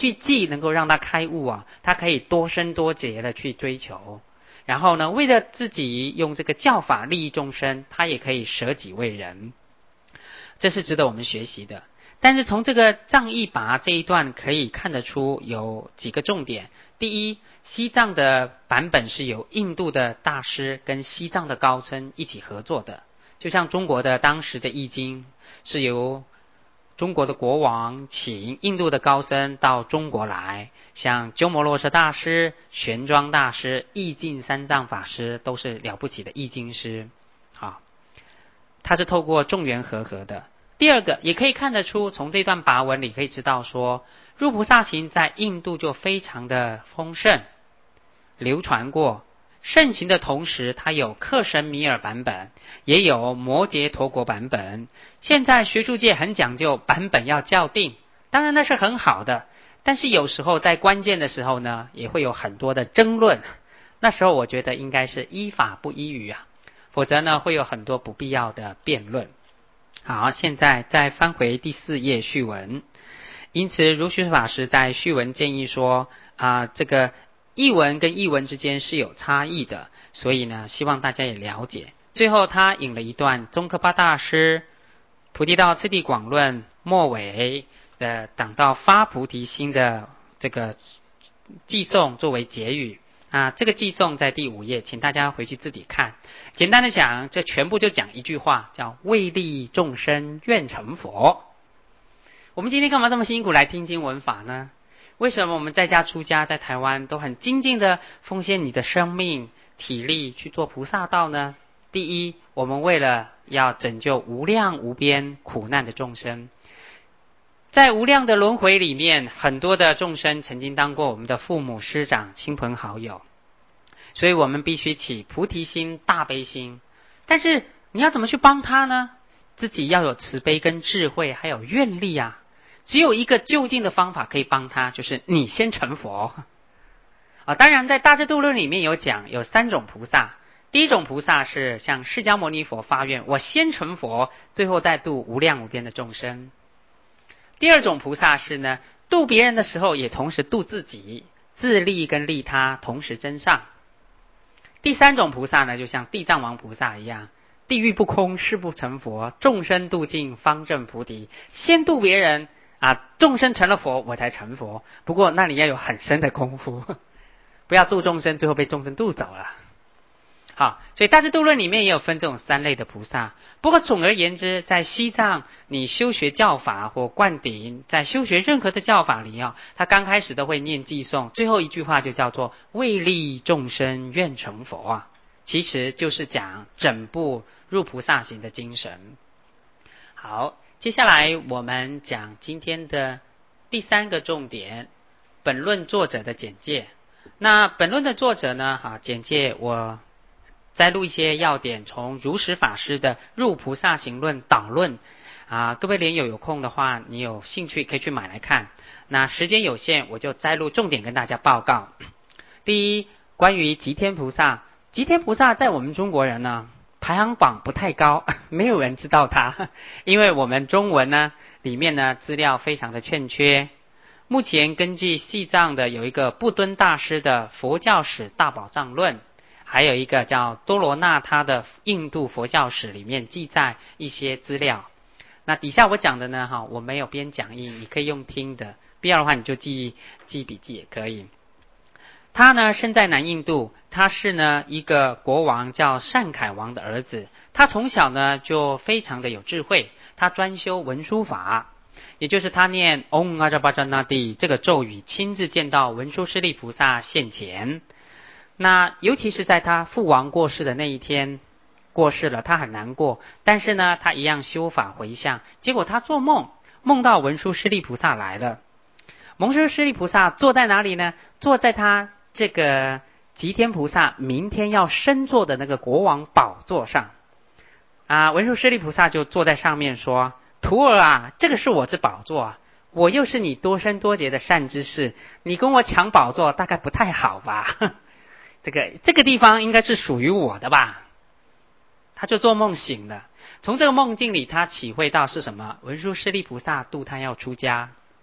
既能够让他开悟啊，他可以多生多劫的去追求。然后呢，为了自己用这个教法利益众生，他也可以舍己为人，这是值得我们学习的。但是从这个藏译跋这一段可以看得出有几个重点。第一，西藏的版本是由印度的大师跟西藏的高僧一起合作的，就像中国的当时的易经是由中国的国王请印度的高僧到中国来，像鸠摩罗什大师、玄奘大师、义净三藏法师都是了不起的易经师。好，他是透过众缘和合的。第二个，也可以看得出，从这段跋文里可以知道说，入菩萨行在印度就非常的丰盛，流传过。盛行的同时，它有克什米尔版本，也有摩羯陀国版本。现在学术界很讲究版本要校订，当然那是很好的，但是有时候在关键的时候呢，也会有很多的争论。那时候我觉得应该是依法不依语啊，否则呢会有很多不必要的辩论。好，现在再翻回第4页序文。因此如虚法师在序文建议说这个译文跟译文之间是有差异的，所以呢希望大家也了解。最后他引了一段宗喀巴大师菩提道次第广论末尾的讲到发菩提心的这个偈颂作为结语这个偈颂在第5页，请大家回去自己看。简单的讲，这全部就讲一句话，叫为利众生愿成佛。我们今天干嘛这么辛苦来听经闻法呢？为什么我们在家出家在台湾都很精进的奉献你的生命体力去做菩萨道呢？第一，我们为了要拯救无量无边苦难的众生。在无量的轮回里面，很多的众生曾经当过我们的父母师长亲朋好友，所以我们必须起菩提心大悲心。但是你要怎么去帮他呢？自己要有慈悲跟智慧还有愿力啊。只有一个就近的方法可以帮他，就是你先成佛当然在大智度论里面有讲有3种菩萨。第一种菩萨是像释迦牟尼佛发愿，我先成佛，最后再度无量无边的众生。第二种菩萨是呢，度别人的时候也同时度自己，自利跟利他同时增上。第3种菩萨呢，就像地藏王菩萨一样，地狱不空誓不成佛，众生度尽方证菩提。先度别人众生成了佛我才成佛，不过那里要有很深的功夫，不要度众生最后被众生度走了。好，所以大智度论里面也有分这种3类的菩萨。不过总而言之，在西藏你修学教法或灌顶，在修学任何的教法里他刚开始都会念偈颂，最后一句话就叫做为利众生愿成佛其实就是讲整部入菩萨行的精神。好，接下来我们讲今天的第3个重点，本论作者的简介。那本论的作者呢简介我摘录一些要点，从如实法师的入菩萨行论导论各位莲友有空的话，你有兴趣可以去买来看。那时间有限，我就摘录重点跟大家报告。第一，关于吉天菩萨。吉天菩萨在我们中国人呢排行榜不太高，没有人知道他，因为我们中文呢里面呢资料非常的欠缺。目前根据西藏的有一个布敦大师的佛教史大宝藏论，还有一个叫多罗那他的印度佛教史里面记载一些资料。那底下我讲的呢我没有编讲义，你可以用听的，必要的话你就记笔记也可以。他呢生在南印度，他是呢一个国王叫善凯王的儿子。他从小呢就非常的有智慧，他专修文殊法，也就是他念 Om Ajapajanathi 这个咒语，亲自见到文殊师利菩萨现前。那尤其是在他父王过世的那一天，过世了，他很难过，但是呢他一样修法回向。结果他做梦到文殊师利菩萨来了。文殊师利菩萨坐在哪里呢？坐在他这个吉天菩萨明天要升座的那个国王宝座上文殊师利菩萨就坐在上面说，徒儿这个是我之宝座我又是你多生多劫的善知识，你跟我抢宝座大概不太好吧这个地方应该是属于我的吧。他就做梦醒了，从这个梦境里他体会到是什么？文殊师利菩萨度他要出家。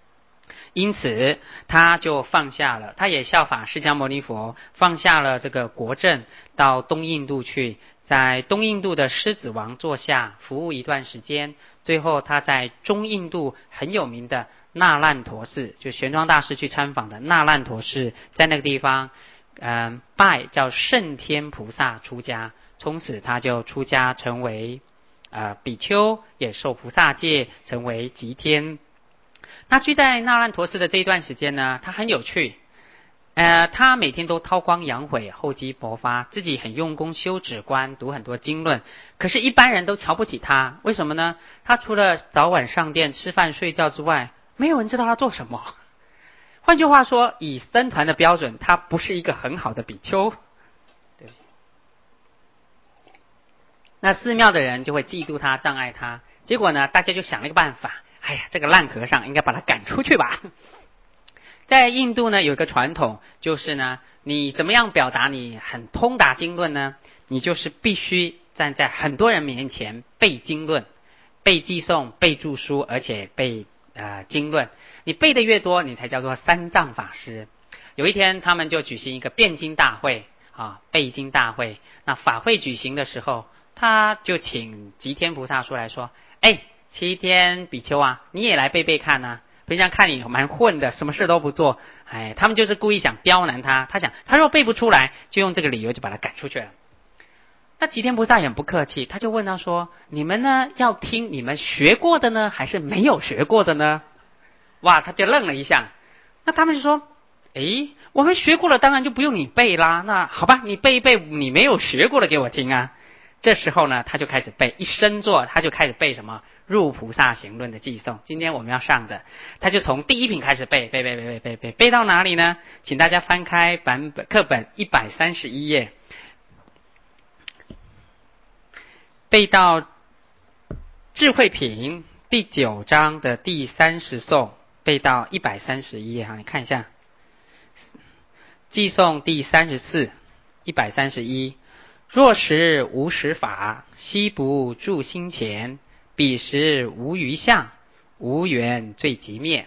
因此他就放下了，他也效法释迦牟尼佛，放下了这个国政，到东印度去，在东印度的狮子王座下服务一段时间，最后他在中印度很有名的那烂陀寺，就玄奘大师去参访的那烂陀寺，在那个地方拜叫圣天菩萨出家，从此他就出家成为比丘，也受菩萨戒，成为吉天。那居在那烂陀寺的这一段时间呢，他很有趣，他每天都韬光养晦，厚积薄发，自己很用功修止观，读很多经论。可是，一般人都瞧不起他，为什么呢？他除了早晚上殿、吃饭、睡觉之外，没有人知道他做什么。换句话说，以僧团的标准，他不是一个很好的比丘。对不起。那寺庙的人就会嫉妒他、障碍他。结果呢，大家就想了一个办法。哎呀，这个烂和尚应该把他赶出去吧。在印度呢，有一个传统，就是呢，你怎么样表达你很通达经论呢？你就是必须站在很多人面前背经论、背偈颂、背注疏，而且背经论。你背的越多，你才叫做三藏法师。有一天，他们就举行一个辩经大会背经大会。那法会举行的时候，他就请吉天菩萨出来说：“哎。齐天比丘啊，你也来背背看啊！平常看你蛮混的，什么事都不做。他们就是故意想刁难他。他若背不出来，就用这个理由就把他赶出去了。那齐天菩萨也很不客气，他就问他说：“你们呢，要听你们学过的呢，还是没有学过的呢？”哇，他就愣了一下。那他们就说：“我们学过了，当然就不用你背啦。那好吧，你背一背你没有学过的给我听啊。”这时候呢，他就开始背，一升座他就开始背什么入菩萨行论的偈颂，今天我们要上的，他就从第一品开始背到哪里呢？请大家翻开课本131页，背到智慧品第9章的第30颂，背到131页你看一下，偈颂第34 131。若时无实法，悉不住心前，彼时无余相，无缘最即灭。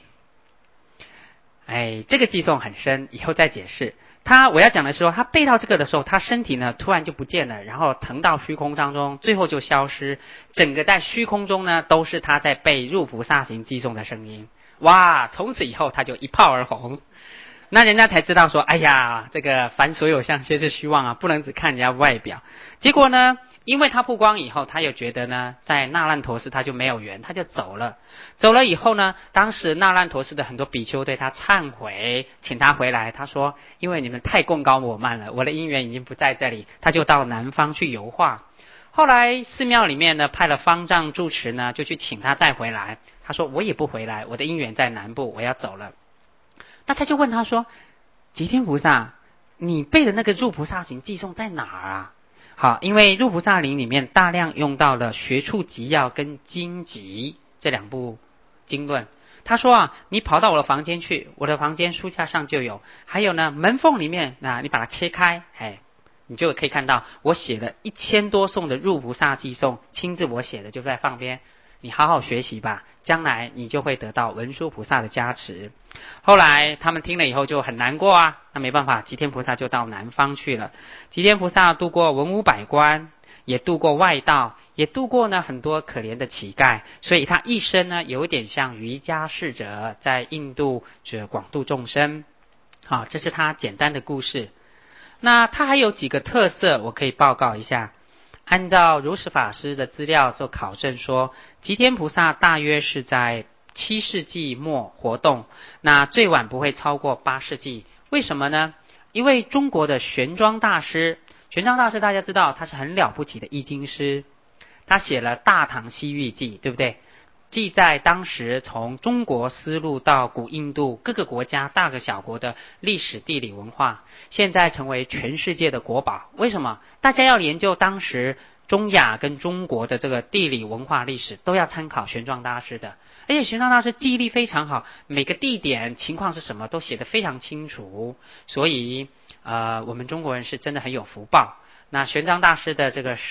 这个偈颂很深，以后再解释。我要讲的是说，他背到这个的时候，他身体呢突然就不见了，然后腾到虚空当中，最后就消失。整个在虚空中呢，都是他在背入菩萨行偈颂的声音。哇！从此以后他就一炮而红。那人家才知道说，哎呀，这个凡所有相，皆是虚妄啊，不能只看人家外表。结果呢，因为他曝光以后，他又觉得呢，在那烂陀寺他就没有缘，他就走了。走了以后呢，当时那烂陀寺的很多比丘对他忏悔，请他回来。他说，因为你们太贡高我慢了，我的因缘已经不在这里，他就到南方去游化。后来寺庙里面呢，派了方丈住持呢，就去请他再回来。他说，我也不回来，我的因缘在南部，我要走了。那他就问他说：“吉天菩萨，你背的那个入菩萨行偈颂在哪儿啊？”好，因为入菩萨行里面大量用到了学处集要跟经集这2部经论。他说你跑到我的房间去，我的房间书架上就有，还有呢门缝里面你把它切开，你就可以看到我写了1000多颂的入菩萨偈颂，亲自我写的就在旁边。你好好学习吧，将来你就会得到文殊菩萨的加持。后来他们听了以后就很难过那没办法，吉天菩萨就到南方去了。吉天菩萨度过文武百官，也度过外道，也度过呢很多可怜的乞丐，所以他一生呢有点像瑜伽侍者，在印度广度众生。好，这是他简单的故事。那他还有几个特色，我可以报告一下。按照如实法师的资料做考证说，吉天菩萨大约是在7世纪末活动，那最晚不会超过8世纪。为什么呢？因为中国的玄奘大师大家知道他是很了不起的译经师，他写了《大唐西域记》，对不对？记载当时从中国丝路到古印度各个国家大个小国的历史地理文化，现在成为全世界的国宝。为什么？大家要研究当时中亚跟中国的这个地理文化历史，都要参考玄奘大师的。而且玄奘大师记忆力非常好，每个地点情况是什么都写得非常清楚。所以我们中国人是真的很有福报。那玄奘大师的这个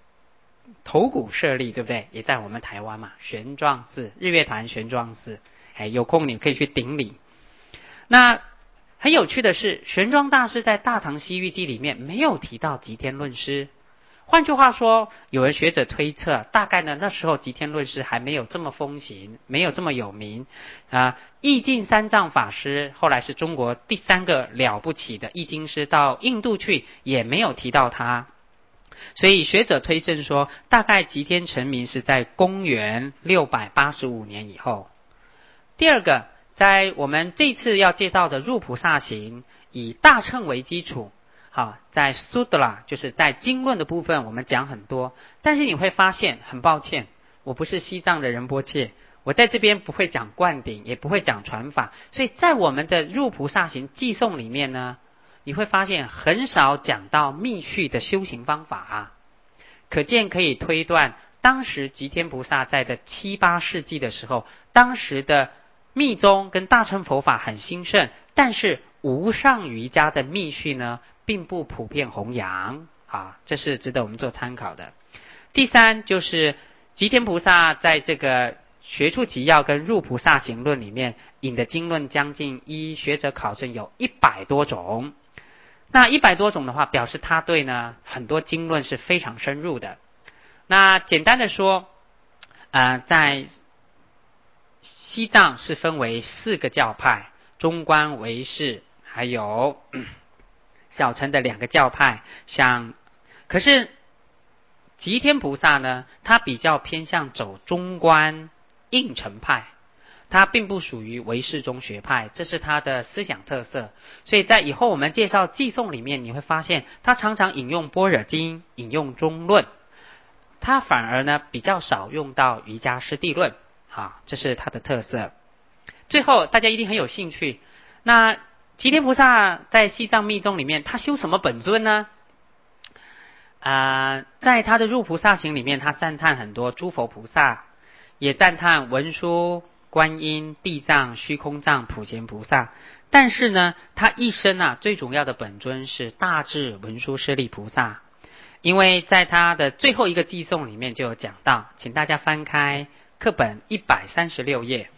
头骨舍利，对不对？也在我们台湾嘛，玄奘寺，日月潭玄奘寺。 有空你可以去顶礼。那很有趣的是，玄奘大师在《大唐西域记》里面没有提到吉天论师。换句话说，有人学者推测，大概呢那时候吉天论师还没有这么风行，没有这么有名。义净三藏法师后来是中国第3个了不起的译经师，到印度去也没有提到他。所以学者推证说，大概吉天成名是在公元685年以后。第二个，在我们这次要介绍的入菩萨行，以大乘为基础。好，在 Sudra 就是在经论的部分我们讲很多，但是你会发现，很抱歉，我不是西藏的仁波切，我在这边不会讲灌顶，也不会讲传法，所以在我们的入菩萨行偈颂里面呢，你会发现很少讲到密续的修行方法可见可以推断，当时吉天菩萨在的7、8世纪的时候，当时的密宗跟大乘佛法很兴盛，但是无上瑜伽的密续呢并不普遍弘扬这是值得我们做参考的。第三，就是吉天菩萨在这个学处集要跟入菩萨行论里面引的经论将近依学者考证有100多种。那100多种的话，表示他对呢很多经论是非常深入的。那简单的说，在西藏是分为4个教派，中观、唯识，还有小乘的2个教派。可是吉天菩萨呢，他比较偏向走中观应成派，他并不属于唯识中学派，这是他的思想特色。所以在以后我们介绍偈颂里面，你会发现他常常引用般若经，引用中论，他反而呢比较少用到瑜伽师地论这是他的特色。最后大家一定很有兴趣，那吉天菩萨在西藏密宗里面他修什么本尊呢？在他的入菩萨行里面，他赞叹很多诸佛菩萨，也赞叹文殊、观音、地藏、虚空藏、普贤菩萨。但是呢，他一生最主要的本尊是大智文殊师利菩萨。因为在他的最后一个偈颂里面就有讲到，请大家翻开课本136页。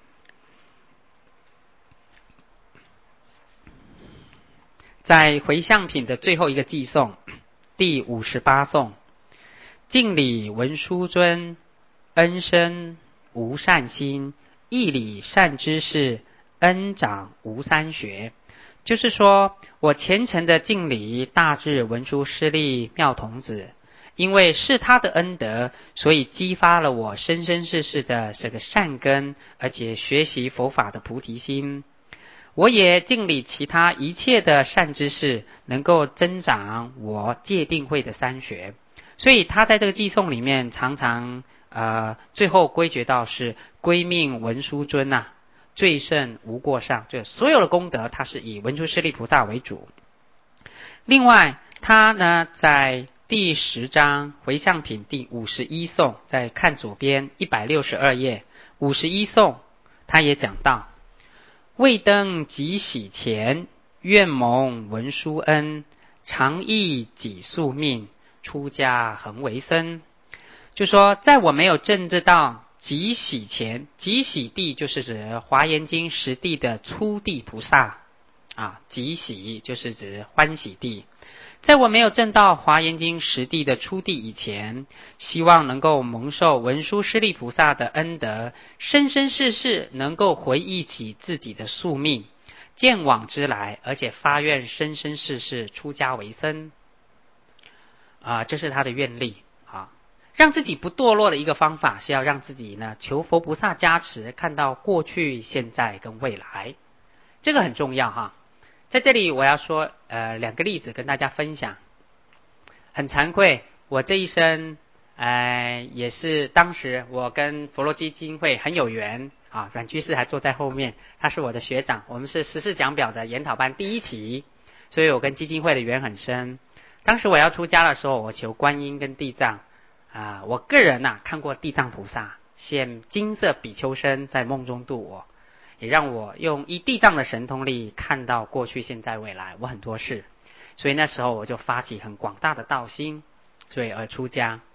在回向品的最后一个偈颂第58颂，敬礼文殊尊，恩生无善心，义理善知识，恩长无三学。就是说，我虔诚的敬礼大智文殊师利妙童子，因为是他的恩德，所以激发了我生生世世的这个善根，而且学习佛法的菩提心。我也敬礼其他一切的善知识，能够增长我戒定慧的三学。所以他在这个偈颂里面常常最后归结到是归命文殊尊最胜无过上，就所有的功德他是以文殊师利菩萨为主。另外他呢在第10章回向品第51颂，在看左边162页51颂，他也讲到，未登即喜前，愿蒙文殊恩，常忆己宿命，出家恒为僧。就说在我没有证知到即喜前，即喜地就是指华严经实地的初地菩萨即喜就是指欢喜地。在我没有证到华严经实地的初地以前，希望能够蒙受文殊师利菩萨的恩德，生生世世能够回忆起自己的宿命，见往之来，而且发愿生生世世出家为僧这是他的愿力让自己不堕落的一个方法是要让自己呢求佛菩萨加持，看到过去、现在跟未来，这个很重要在这里我要说2个例子跟大家分享。很惭愧，我这一生也是当时我跟佛罗基金会很有缘阮居士还坐在后面，他是我的学长，我们是14讲表的研讨班第1期，所以我跟基金会的缘很深。当时我要出家的时候，我求观音跟地藏我个人看过地藏菩萨现金色比丘身在梦中度我，也让我用依地藏的神通力看到过去、现在、未来我很多事，所以那时候我就发起很广大的道心，所以而出家。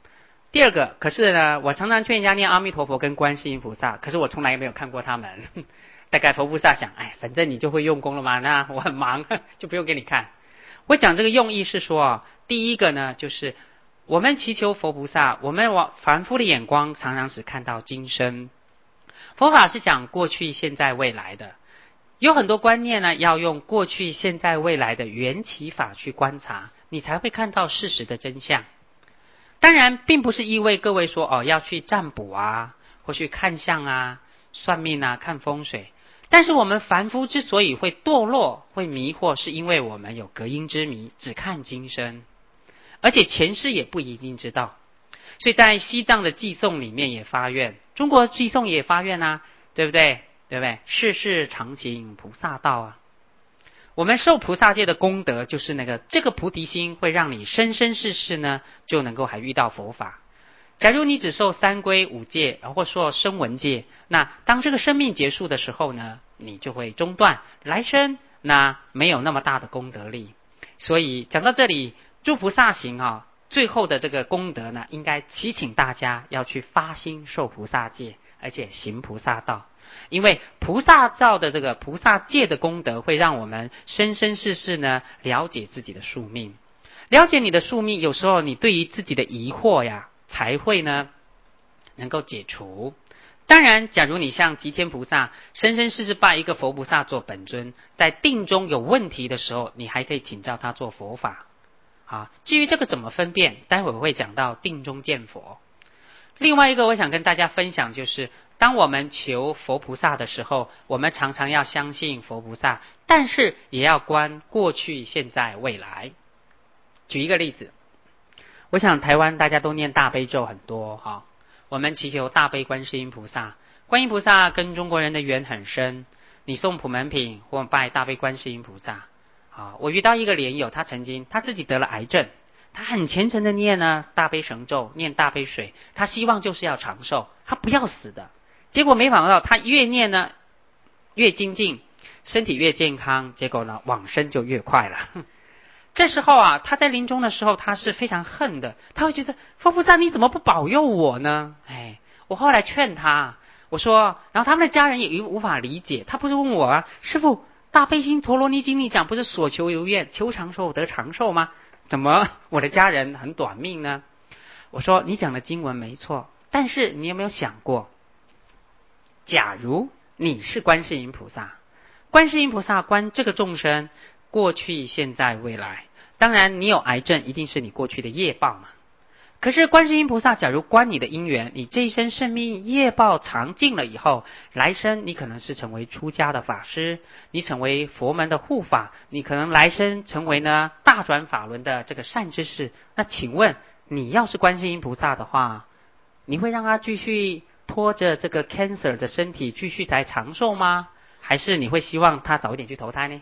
第二个，可是呢，我常常劝人家念阿弥陀佛跟观世音菩萨，可是我从来没有看过他们。大概佛菩萨想，哎，反正你就会用功了嘛，那我很忙，就不用给你看。我讲这个用意是说，第一个呢，就是我们祈求佛菩萨，我们往凡夫的眼光常常只看到今生，佛法是讲过去、现在、未来的，有很多观念呢，要用过去、现在、未来的缘起法去观察，你才会看到事实的真相。当然，并不是意味各位说要去占卜啊，或去看相啊、算命啊、看风水。但是我们凡夫之所以会堕落、会迷惑，是因为我们有隔音之谜，只看今生，而且前世也不一定知道。所以在西藏的寄颂里面也发愿，中国寄颂也发愿啊，对不对？对不对？世世常行菩萨道啊。我们受菩萨戒的功德，就是这个菩提心会让你生生世世呢就能够还遇到佛法。假如你只受三皈五戒，或说声闻戒，那当这个生命结束的时候呢，你就会中断，来生那没有那么大的功德力。所以讲到这里，诸菩萨行最后的这个功德呢，应该祈请大家要去发心受菩萨戒，而且行菩萨道。因为菩萨造的这个菩萨戒的功德，会让我们生生世世呢了解自己的宿命。了解你的宿命，有时候你对于自己的疑惑呀，才会呢能够解除。当然，假如你像吉天菩萨，生生世世拜一个佛菩萨做本尊，在定中有问题的时候，你还可以请教他做佛法。至于这个怎么分辨，待会我会讲到定中见佛。另外一个我想跟大家分享，就是当我们求佛菩萨的时候，我们常常要相信佛菩萨，但是也要观过去、现在、未来。举一个例子，我想台湾大家都念大悲咒很多我们祈求大悲观世音菩萨，观音菩萨跟中国人的缘很深，你送普门品或拜大悲观世音菩萨。我遇到一个莲友，他自己得了癌症，他很虔诚的念大悲神咒，念大悲水，他希望就是要长寿，他不要死的。结果没想到他越念呢越精进，身体越健康，结果呢往生就越快了。这时候他在临终的时候，他是非常恨的，他会觉得佛菩萨你怎么不保佑我呢？我后来劝他，我说，然后他们的家人也无法理解，他不是问我师父，大悲心陀罗尼经里讲不是所求如愿，求长寿得长寿吗？怎么我的家人很短命呢？我说你讲的经文没错，但是你有没有想过，假如你是观世音菩萨，观世音菩萨观这个众生过去、现在、未来，当然你有癌症一定是你过去的业报嘛。可是观世音菩萨假如观你的因缘，你这一生生命业报尝尽了以后，来生你可能是成为出家的法师，你成为佛门的护法，你可能来生成为呢大转法轮的这个善知识。那请问你要是观世音菩萨的话，你会让他继续拖着这个 cancer 的身体继续才长寿吗？还是你会希望他早一点去投胎呢？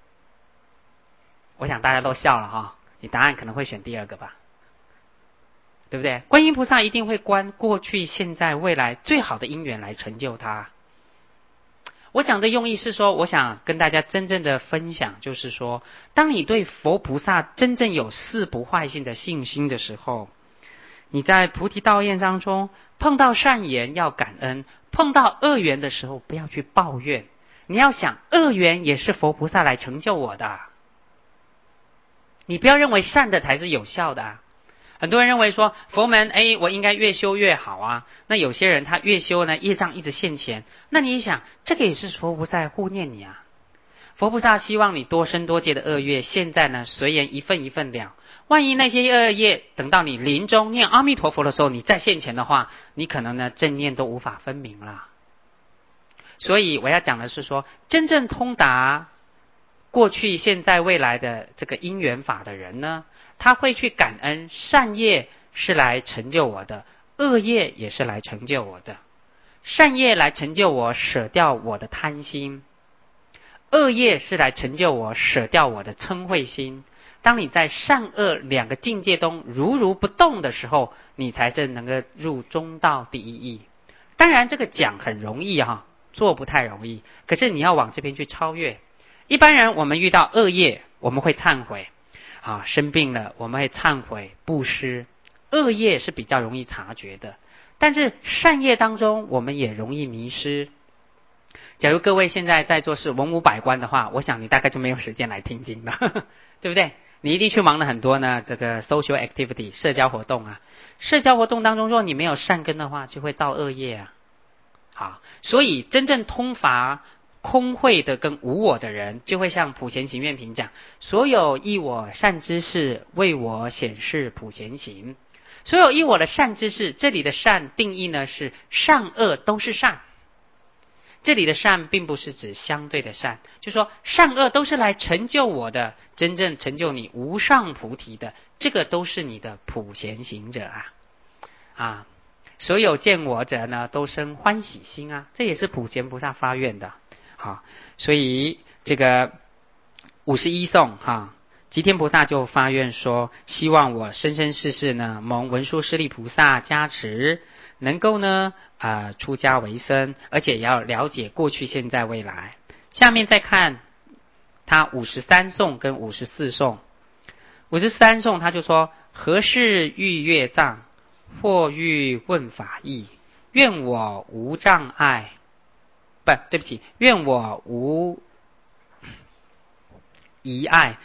我想大家都笑了你答案可能会选第二个吧，对不对？观音菩萨一定会观过去、现在、未来最好的因缘来成就他。我讲的用意是说，我想跟大家真正的分享，就是说，当你对佛菩萨真正有四不坏性的信心的时候，你在菩提道业当中碰到善缘要感恩，碰到恶缘的时候不要去抱怨，你要想恶缘也是佛菩萨来成就我的，你不要认为善的才是有效的很多人认为说佛门我应该越修越好那有些人他越修呢业障一直现前，那你想这个也是佛菩萨护念你佛菩萨希望你多生多劫的恶业现在呢随缘一份一份了，万一那些恶业等到你临终念阿弥陀佛的时候你再现前的话，你可能呢正念都无法分明了。所以我要讲的是说，真正通达过去现在未来的这个因缘法的人呢，他会去感恩善业是来成就我的，恶业也是来成就我的。善业来成就我舍掉我的贪心，恶业是来成就我舍掉我的嗔恚心。当你在善恶两个境界中如不动的时候，你才是能够入中道第一义。当然这个讲很容易做不太容易，可是你要往这边去超越。一般人我们遇到恶业我们会忏悔生病了我们会忏悔布施， 恶业是比较容易察觉的，但是善业当中我们也容易迷失。假如各位现在在座是文武百官的话，我想你大概就没有时间来听经了对不对？你一定去忙了很多呢这个 social activity 社交活动啊，社交活动当中若你没有善根的话，就会造恶业啊。好，所以真正通达空慧的跟无我的人，就会像普贤行愿品讲，所有依我善知识为我显示普贤行。所有依我的善知识，这里的善定义呢是善恶都是善，这里的善并不是指相对的善，就是说善恶都是来成就我的，真正成就你无上菩提的，这个都是你的普贤行者啊。所有见我者呢都生欢喜心啊，这也是普贤菩萨发愿的。好，所以这个51颂吉天菩萨就发愿说，希望我生生世世呢蒙文殊师利菩萨加持，能够呢出家为僧，而且要了解过去现在未来。下面再看他53颂跟54颂。53颂他就说，何事欲阅藏，或欲问法义，愿我无障碍，对不起，愿我无疑碍，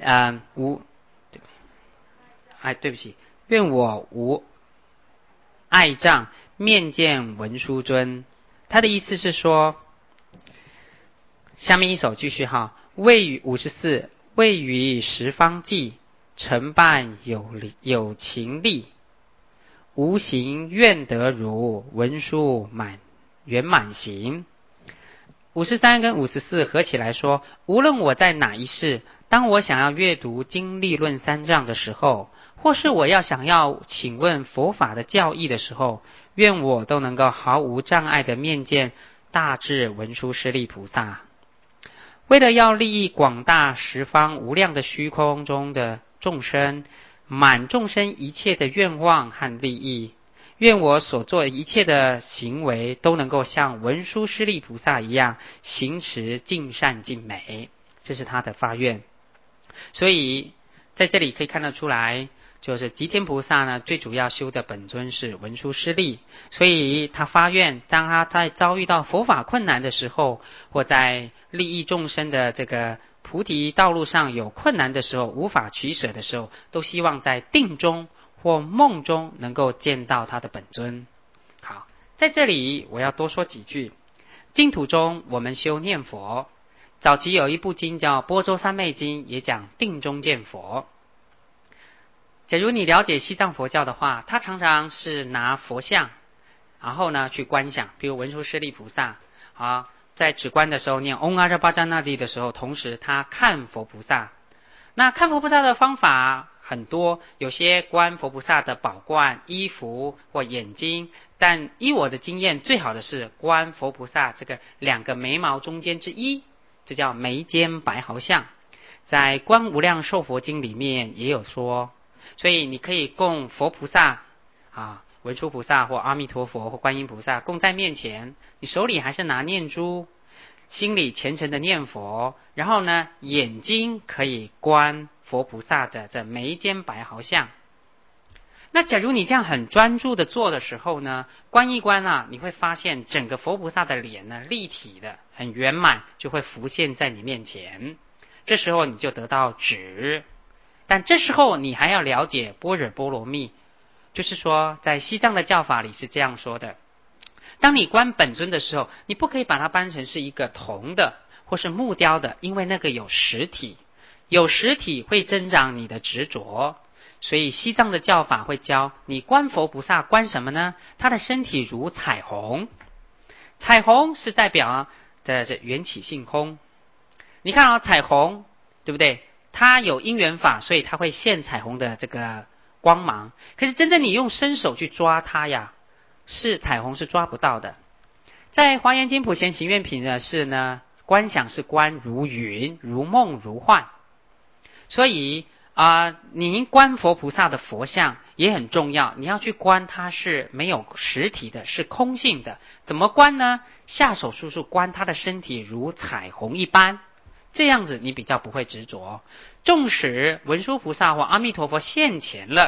对不起，愿我无碍障，面见文殊尊。他的意思是说，下面一首继续谓于54，谓于十方际，承办有情力，无形愿得如文殊圆满行。53跟54合起来说，无论我在哪一世，当我想要阅读经历论三藏的时候，或是我想要请问佛法的教义的时候，愿我都能够毫无障碍的面见大智文殊师利菩萨。为了要利益广大十方无量的虚空中的众生，满众生一切的愿望和利益，愿我所做一切的行为都能够像文殊师利菩萨一样行持尽善尽美，这是他的发愿。所以在这里可以看得出来，就是吉天菩萨呢最主要修的本尊是文殊师利，所以他发愿，当他在遭遇到佛法困难的时候，或在利益众生的这个菩提道路上有困难的时候，无法取舍的时候，都希望在定中或梦中能够见到他的本尊。好，在这里我要多说几句。净土中我们修念佛，早期有一部经叫《般舟三昧经》，也讲定中见佛。假如你了解西藏佛教的话，他常常是拿佛像，然后呢去观想，比如文殊师利菩萨在止观的时候念嗡阿热巴扎那帝的时候，同时他看佛菩萨。那看佛菩萨的方法很多，有些观佛菩萨的宝冠、衣服或眼睛，但依我的经验，最好的是观佛菩萨这个两个眉毛中间之一，这叫眉间白毫相。在《观无量寿佛经》里面也有说，所以你可以供佛菩萨文殊菩萨或阿弥陀佛或观音菩萨供在面前，你手里还是拿念珠，心里虔诚的念佛，然后呢眼睛可以观佛菩萨的这眉间白毫相。那假如你这样很专注的做的时候呢，观一观你会发现整个佛菩萨的脸呢立体的很圆满，就会浮现在你面前。这时候你就得到止。但这时候你还要了解般若波罗蜜，就是说在西藏的教法里是这样说的，当你观本尊的时候，你不可以把它当成是一个铜的或是木雕的，因为那个有实体，有实体会增长你的执着。所以西藏的教法会教你观佛菩萨观什么呢？他的身体如彩虹，彩虹是代表的缘起性空。你看彩虹对不对？它有因缘法，所以它会现彩虹的这个光芒。可是真正你用伸手去抓它是彩虹是抓不到的。在华严经普贤行愿品的是呢，观想是观如云、如梦、如幻。所以你观佛菩萨的佛像也很重要，你要去观它是没有实体的，是空性的。怎么观呢？下手术观它的身体如彩虹一般，这样子你比较不会执着。纵使文殊菩萨或阿弥陀佛现前了，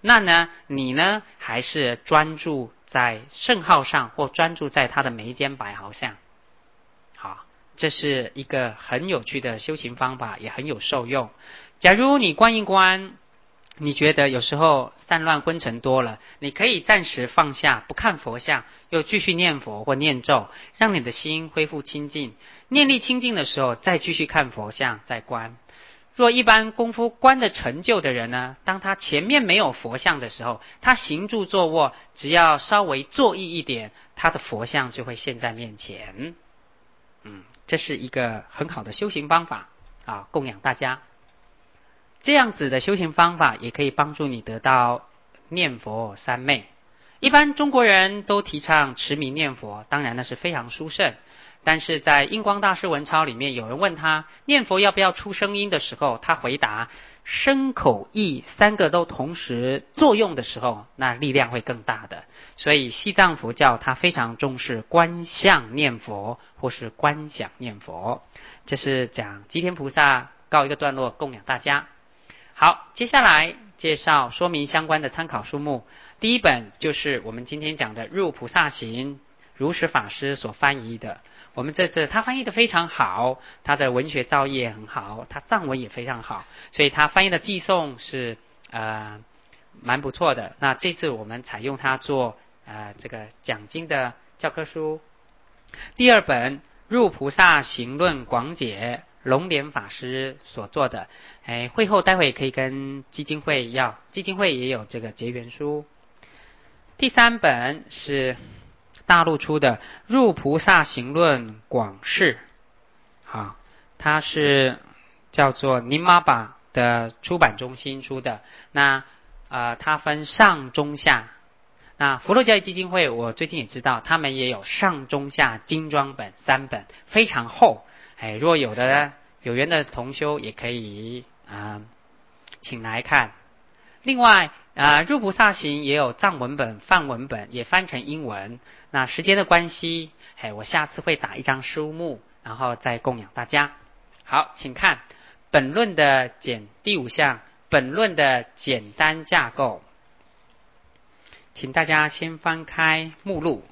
那呢，你呢还是专注在圣号上，或专注在他的眉间白毫上。好，这是一个很有趣的修行方法，也很有受用。假如你观一观，你觉得有时候散乱昏沉多了，你可以暂时放下，不看佛像，又继续念佛或念咒，让你的心恢复清净。念力清净的时候，再继续看佛像，再观。若一般功夫观的成就的人呢，当他前面没有佛像的时候，他行住坐卧，只要稍微坐意一点，他的佛像就会现在面前。这是一个很好的修行方法啊，供养大家。这样子的修行方法也可以帮助你得到念佛三昧。一般中国人都提倡持名念佛，当然那是非常殊胜。但是在印光大师文钞里面，有人问他念佛要不要出声音的时候，他回答身口意三个都同时作用的时候，那力量会更大的。所以西藏佛教它非常重视观相念佛或是观想念佛。这是讲吉田菩萨，告一个段落，供养大家。好，接下来介绍说明相关的参考书目。第一本就是我们今天讲的《入菩萨行》，如实法师所翻译的。我们这次他翻译的非常好，他的文学造诣也很好，他藏文也非常好，所以他翻译的寄送是蛮不错的。那这次我们采用它做这个讲经的教科书。第二本《入菩萨行论广解》，龙莲法师所做的，会后待会可以跟基金会要，基金会也有这个结缘书。第三本是大陆出的《入菩萨行论广释》，好，它是叫做宁玛巴的出版中心出的。那它分上中下。那佛陀教育基金会，我最近也知道，他们也有上中下精装本3本，非常厚。如果有缘的同修也可以请来看。另外入菩萨行也有藏文本、梵文本，也翻成英文。那时间的关系，我下次会打一张书目，然后再供养大家。好，请看本论的第5项，本论的简单架构。请大家先翻开目录，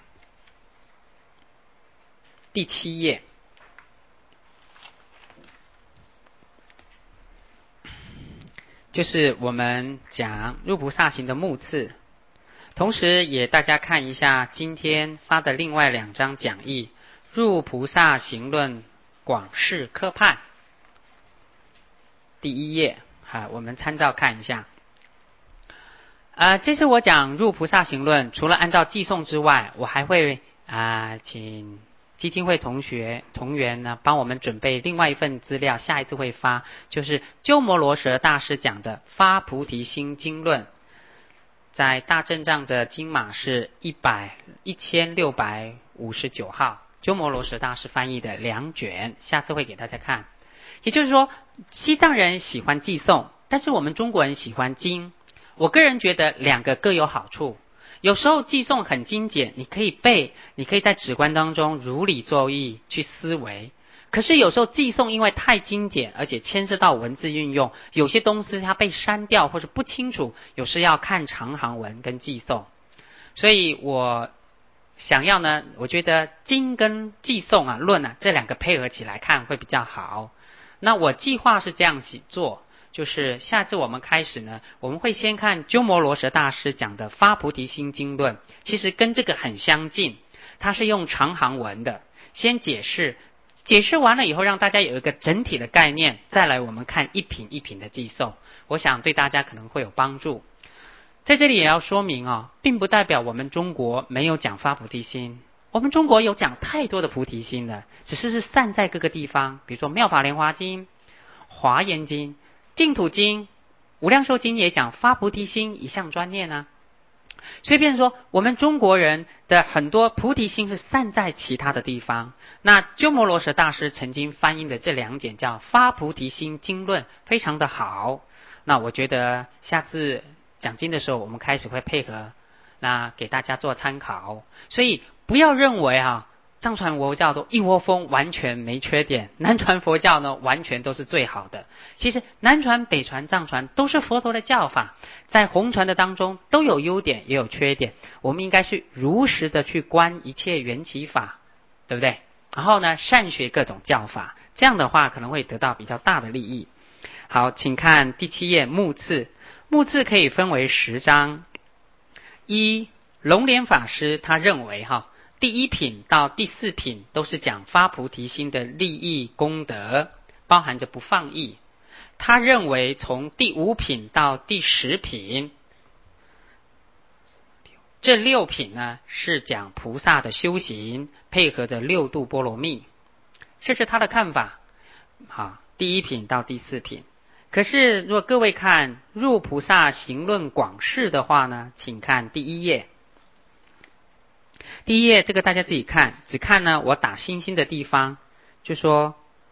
第7页。就是我们讲入菩萨行的目次，同时也大家看一下今天发的另外2张讲义，入菩萨行论广释科判，第1页，我们参照看一下。这次我讲入菩萨行论，除了按照寄送之外，我还会请基金会同源呢帮我们准备另外一份资料，下一次会发，就是鸠摩罗什大师讲的发菩提心经论，在大正藏的经码是1659号，鸠摩罗什大师翻译的2卷，下次会给大家看。也就是说，西藏人喜欢寄送，但是我们中国人喜欢经。我个人觉得2个各有好处。有时候寄送很精简，你可以背，你可以在止观当中如理作意去思维。可是有时候寄送因为太精简，而且牵涉到文字运用，有些东西它被删掉或是不清楚，有时要看长行文跟寄送。所以我想要呢，我觉得经跟寄送论这2个配合起来看会比较好。那我计划是这样做，就是下次我们开始呢，我们会先看鸠摩罗什大师讲的发菩提心经论，其实跟这个很相近，它是用长行文的，先解释完了以后，让大家有一个整体的概念，再来我们看一品一品的寄送，我想对大家可能会有帮助。在这里也要说明并不代表我们中国没有讲发菩提心，我们中国有讲太多的菩提心了，只是散在各个地方，比如说妙法莲华经、华严经、净土经、无量寿经也讲发菩提心一项专念所以变成说我们中国人的很多菩提心是散在其他的地方。那鸠摩罗什大师曾经翻译的这2卷叫发菩提心经论，非常的好。那我觉得下次讲经的时候我们开始会配合，那给大家做参考。所以不要认为藏传佛教都一窝蜂，完全没缺点；南传佛教呢，完全都是最好的。其实南传、北传、藏传都是佛陀的教法，在弘传的当中都有优点也有缺点。我们应该是如实的去观一切缘起法，对不对？然后呢，善学各种教法，这样的话可能会得到比较大的利益。好，请看第7页目次。目次可以分为10章。一，龙莲法师他认为第1品到第4品都是讲发菩提心的利益功德，包含着不放逸。他认为从第5品到第10品，这6品呢是讲菩萨的修行，配合着6度波罗蜜，这是他的看法。好，第1品到第4品。可是如果各位看《入菩萨行论广释》的话呢，请看第1页。第1页这个大家自己看，只看呢我打星星的地方，就说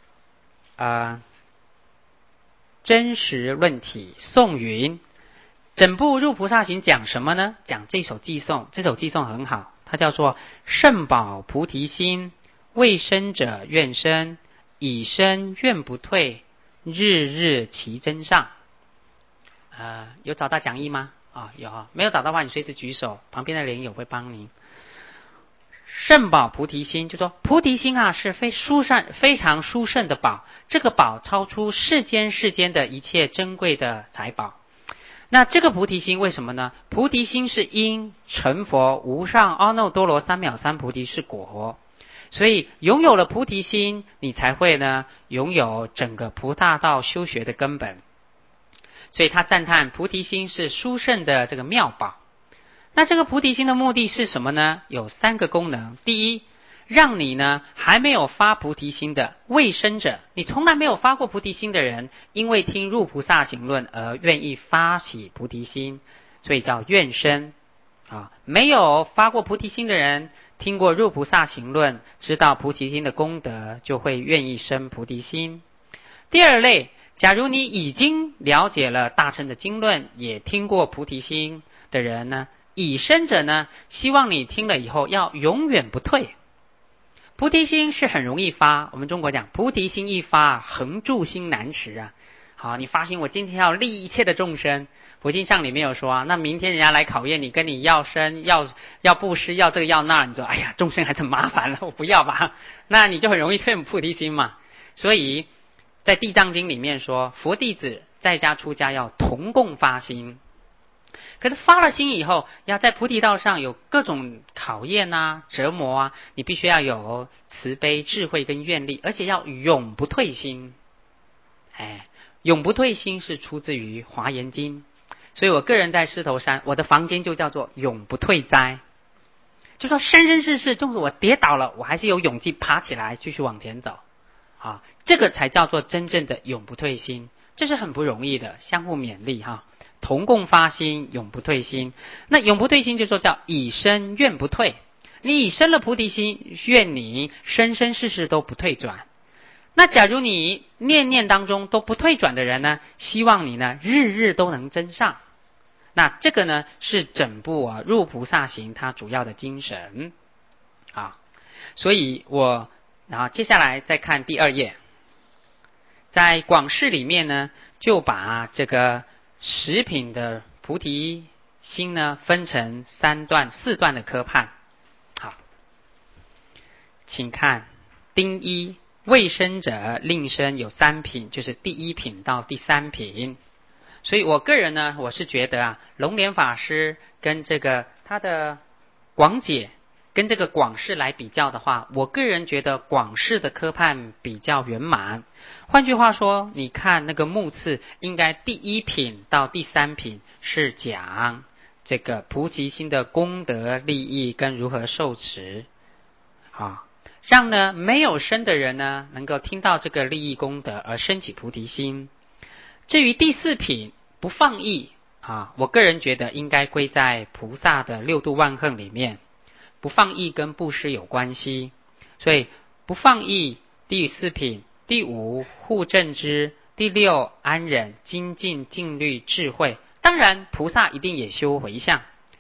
真实论体颂云。整部入菩萨行讲什么呢？讲这首偈颂，这首偈颂很好，它叫做圣宝菩提心，未生者愿生，已生愿不退，日日其增上。有找到讲义吗？有没有找到的话，你随时举手，旁边的莲友会帮您。圣宝菩提心，就说菩提心是非常殊胜的宝，这个宝超出世间的一切珍贵的财宝。那这个菩提心为什么呢？菩提心是因成佛无上阿耨多罗三藐三菩提是果，所以拥有了菩提心，你才会呢拥有整个菩萨道修学的根本。所以他赞叹菩提心是殊胜的这个妙宝。那这个菩提心的目的是什么呢？有3个功能。第一，让你呢还没有发菩提心的未生者，你从来没有发过菩提心的人，因为听入菩萨行论而愿意发起菩提心，所以叫愿生。没有发过菩提心的人，听过入菩萨行论，知道菩提心的功德，就会愿意生菩提心。第2类，假如你已经了解了大乘的经论，也听过菩提心的人呢，已生者呢，希望你听了以后要永远不退。菩提心是很容易发，我们中国讲菩提心一发，恒住心难持好，你发心我今天要利一切的众生，佛经上里面有说那明天人家来考验你，跟你要生要布施，要这个要那，你说哎呀众生还是麻烦了，我不要吧，那你就很容易退菩提心嘛。所以在地藏经里面说，佛弟子在家出家要同共发心。可是发了心以后，要在菩提道上有各种考验折磨你必须要有慈悲智慧跟愿力，而且要永不退心。永不退心是出自于华严经，所以我个人在狮头山，我的房间就叫做永不退哉，就说生生世世纵使我跌倒了，我还是有勇气爬起来继续往前走这个才叫做真正的永不退心，这是很不容易的，相互勉励同共发心，永不退心。那永不退心就说叫已生愿不退，你已生了菩提心，愿你生生世世都不退转。那假如你念念当中都不退转的人呢，希望你呢日日都能增上。那这个呢是整部入菩萨行它主要的精神所以然后接下来再看第2页，在广释里面呢就把这个10品的菩提心呢分成4段的科判。好，请看丁一，未生者令生有3品，就是第1品到第3品。所以我个人呢，我是觉得龙莲法师跟这个他的广解跟这个广释来比较的话，我个人觉得广释的科判比较圆满。换句话说，你看那个目次，应该第1品到第3品是讲这个菩提心的功德利益跟如何受持让呢没有生的人呢能够听到这个利益功德而升起菩提心。至于第4品不放逸我个人觉得应该归在菩萨的6度万行里面，不放逸跟布施有关系，所以不放逸第4品，第5护正知，第6安忍精进静虑智慧。当然菩萨一定也修回向，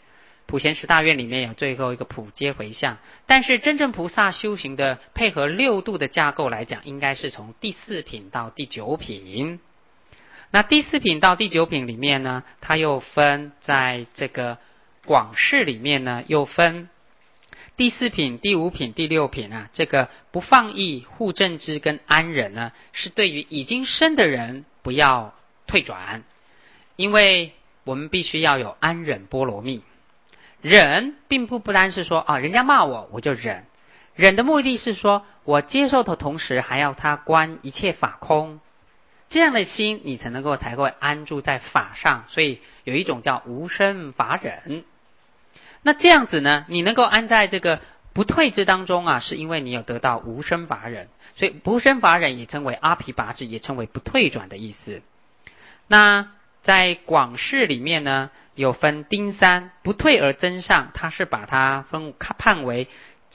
普贤十大愿里面有最后一个普皆回向，但是真正菩萨修行的配合六度的架构来讲，应该是从第4品到第9品。那第4品到第9品里面呢，它又分在这个广释里面呢，又分第4品、第5品、第6品啊。这个不放逸、护正知跟安忍呢，是对于已经生的人不要退转，因为我们必须要有安忍波罗蜜。忍并不单是说人家骂我就忍，忍的目的是说我接受的同时还要他观一切法空，这样的心你才会安住在法上，所以有一种叫无生法忍。那这样子呢，你能够安在这个不退之当中啊，是因为你有得到无生法忍，所以无生法忍也称为阿毗跋致，也称为不退转的意思。那在广释里面呢，有分丁3不退而增上，它是把它判为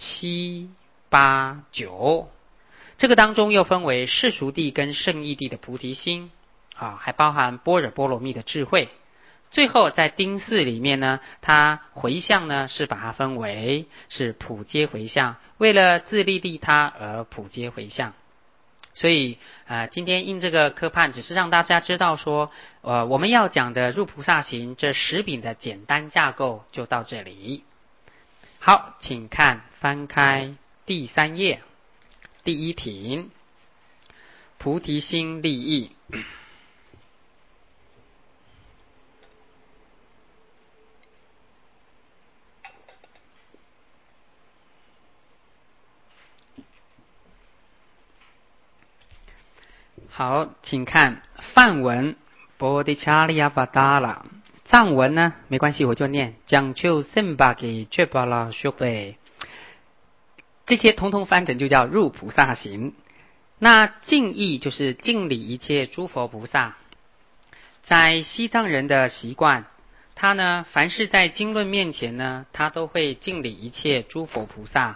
7、8、9。这个当中又分为世俗谛跟胜义谛的菩提心还包含般若波罗蜜的智慧。最后在丁4里面呢，它回向呢是把它分为是普皆回向，为了自利利他而普皆回向。所以今天印这个科判只是让大家知道说我们要讲的入菩萨行这10品的简单架构就到这里。好，请看翻开第3页，第1品菩提心利益。好，请看梵文 Bodhicharyavatara， 藏文呢没关系，我就念讲究圣巴给确巴拉修贝，这些通通翻成就叫入菩萨行。那敬意就是敬礼一切诸佛菩萨。在西藏人的习惯，他呢凡是在经论面前呢，他都会敬礼一切诸佛菩萨。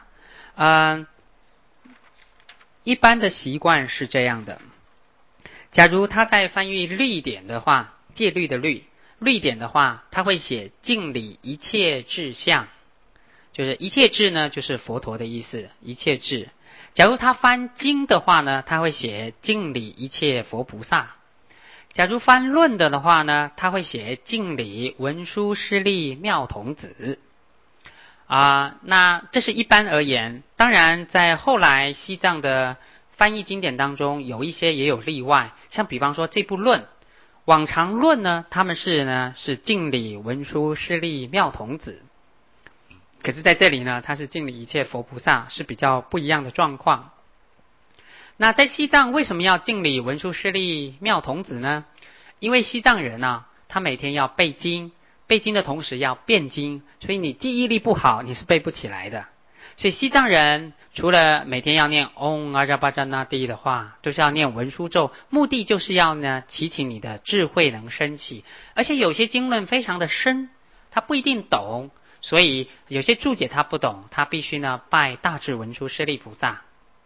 一般的习惯是这样的，假如他在翻译律典的话，戒律的律典的话，他会写敬礼一切智相，就是一切智呢就是佛陀的意思，一切智。假如他翻经的话呢，他会写敬礼一切佛菩萨。假如翻论的话呢，他会写敬礼文殊师利妙童子。那这是一般而言，当然在后来西藏的翻译经典当中有一些也有例外，像比方说这部论往常论呢，他们是敬礼文殊师利妙童子，可是在这里呢，他是敬礼一切佛菩萨，是比较不一样的状况。那在西藏为什么要敬礼文殊师利妙童子呢？因为西藏人他每天要背经，背经的同时要辩经，所以你记忆力不好，你是背不起来的。所以西藏人除了每天要念嗡阿扎巴扎那帝的话，就是要念文殊咒，目的就是要呢祈请你的智慧能升起。而且有些经论非常的深，他不一定懂，所以有些注解他不懂，他必须呢拜大智文殊师利菩萨。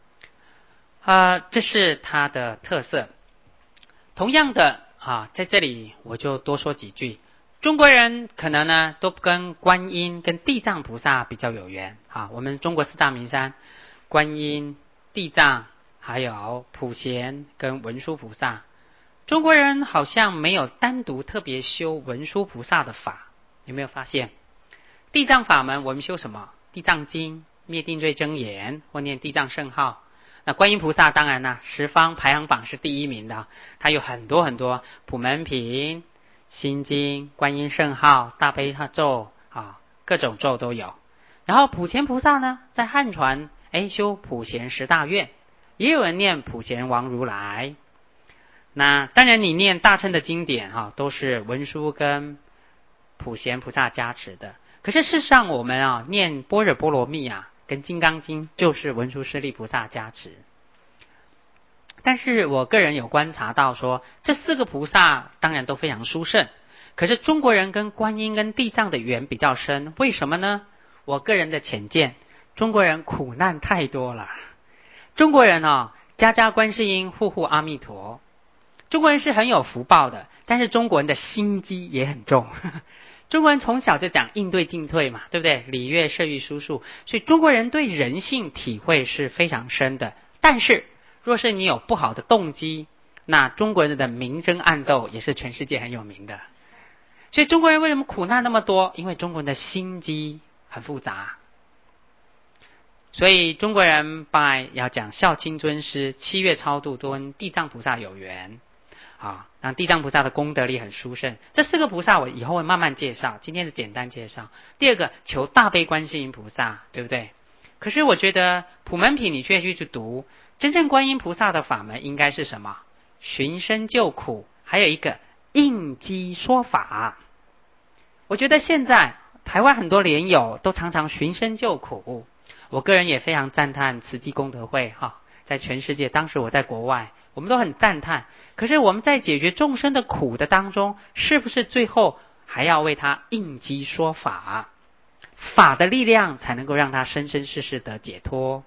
这是他的特色。同样的在这里我就多说几句。中国人可能呢都跟观音跟地藏菩萨比较有缘我们中国4大名山，观音、地藏还有普贤跟文殊菩萨。中国人好像没有单独特别修文殊菩萨的法，有没有发现？地藏法门我们修什么？地藏经、灭定罪真言或念地藏圣号。那观音菩萨当然十方排行榜是第1名的，他有很多很多普门品、心经、观音圣号、大悲咒各种咒都有。然后普贤菩萨呢，在汉传修普贤10大愿，也有人念普贤王如来。那当然你念大乘的经典都是文殊跟普贤菩萨加持的。可是事实上我们念般若波罗蜜跟金刚经就是文殊师利菩萨加持。但是我个人有观察到说，这4个菩萨当然都非常殊胜，可是中国人跟观音跟地藏的缘比较深。为什么呢？我个人的浅见，中国人苦难太多了。中国人家家观世音，户户阿弥陀。中国人是很有福报的，但是中国人的心机也很重。 中国人从小就讲应对进退嘛，对不对？礼乐射御书数，所以中国人对人性体会是非常深的。但是若是你有不好的动机，那中国人的明争暗斗也是全世界很有名的。所以中国人为什么苦难那么多？因为中国人的心机很复杂。所以中国人要讲孝亲尊师，七月超度都跟地藏菩萨有缘啊。那地藏菩萨的功德力很殊胜，这四个菩萨我以后会慢慢介绍，今天是简单介绍。第二个求大悲观世音菩萨，对不对？可是我觉得普门品你却去读，真正观音菩萨的法门应该是什么？寻声救苦，还有一个应机说法。我觉得现在台湾很多莲友都常常寻声救苦，我个人也非常赞叹慈济功德会在全世界，当时我在国外，我们都很赞叹。可是我们在解决众生的苦的当中，是不是最后还要为他应机说法？法的力量才能够让他生生世世的解脱。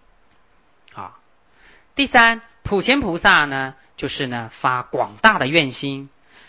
第三，普贤菩萨呢，就是呢发广大的愿心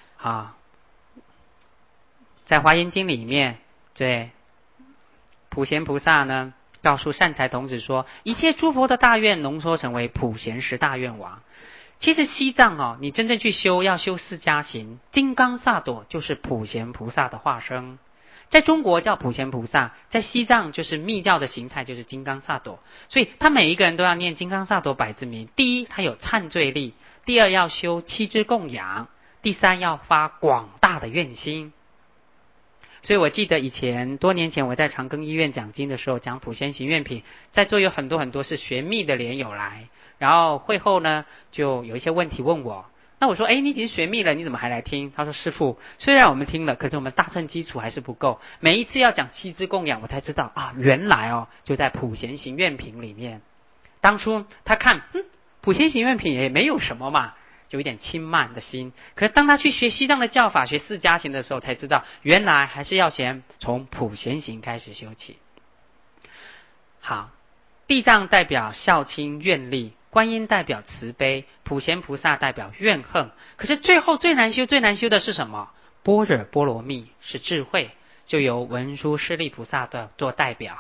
在华严经里面，对普贤菩萨呢告诉善财童子说，一切诸佛的大愿浓缩成为普贤十大愿王。其实西藏你真正去修，要修四加行，金刚萨埵就是普贤菩萨的化身。在中国叫普贤菩萨，在西藏就是密教的形态，就是金刚萨埵。所以他每一个人都要念金刚萨埵百字名。第一，他有忏罪力；第二，要修七支供养；第三，要发广大的愿心。所以我记得多年前我在长庚医院讲经的时候，讲普贤行愿品，在座有很多是学密的莲友来，然后会后呢就有一些问题问我，那我说你已经学密了，你怎么还来听？他说师父，虽然我们听了，可是我们大乘基础还是不够，每一次要讲七支供养，我才知道原来就在普贤行愿品里面。当初他看普贤行愿品也没有什么嘛，就有点轻慢的心。可是当他去学西藏的教法，学四加行的时候，才知道原来还是要先从普贤行开始修起。好，地藏代表孝亲愿力，观音代表慈悲，普贤菩萨代表怨恨。可是最后最难修的是什么？般若波罗蜜是智慧，就由文殊师利菩萨做代表。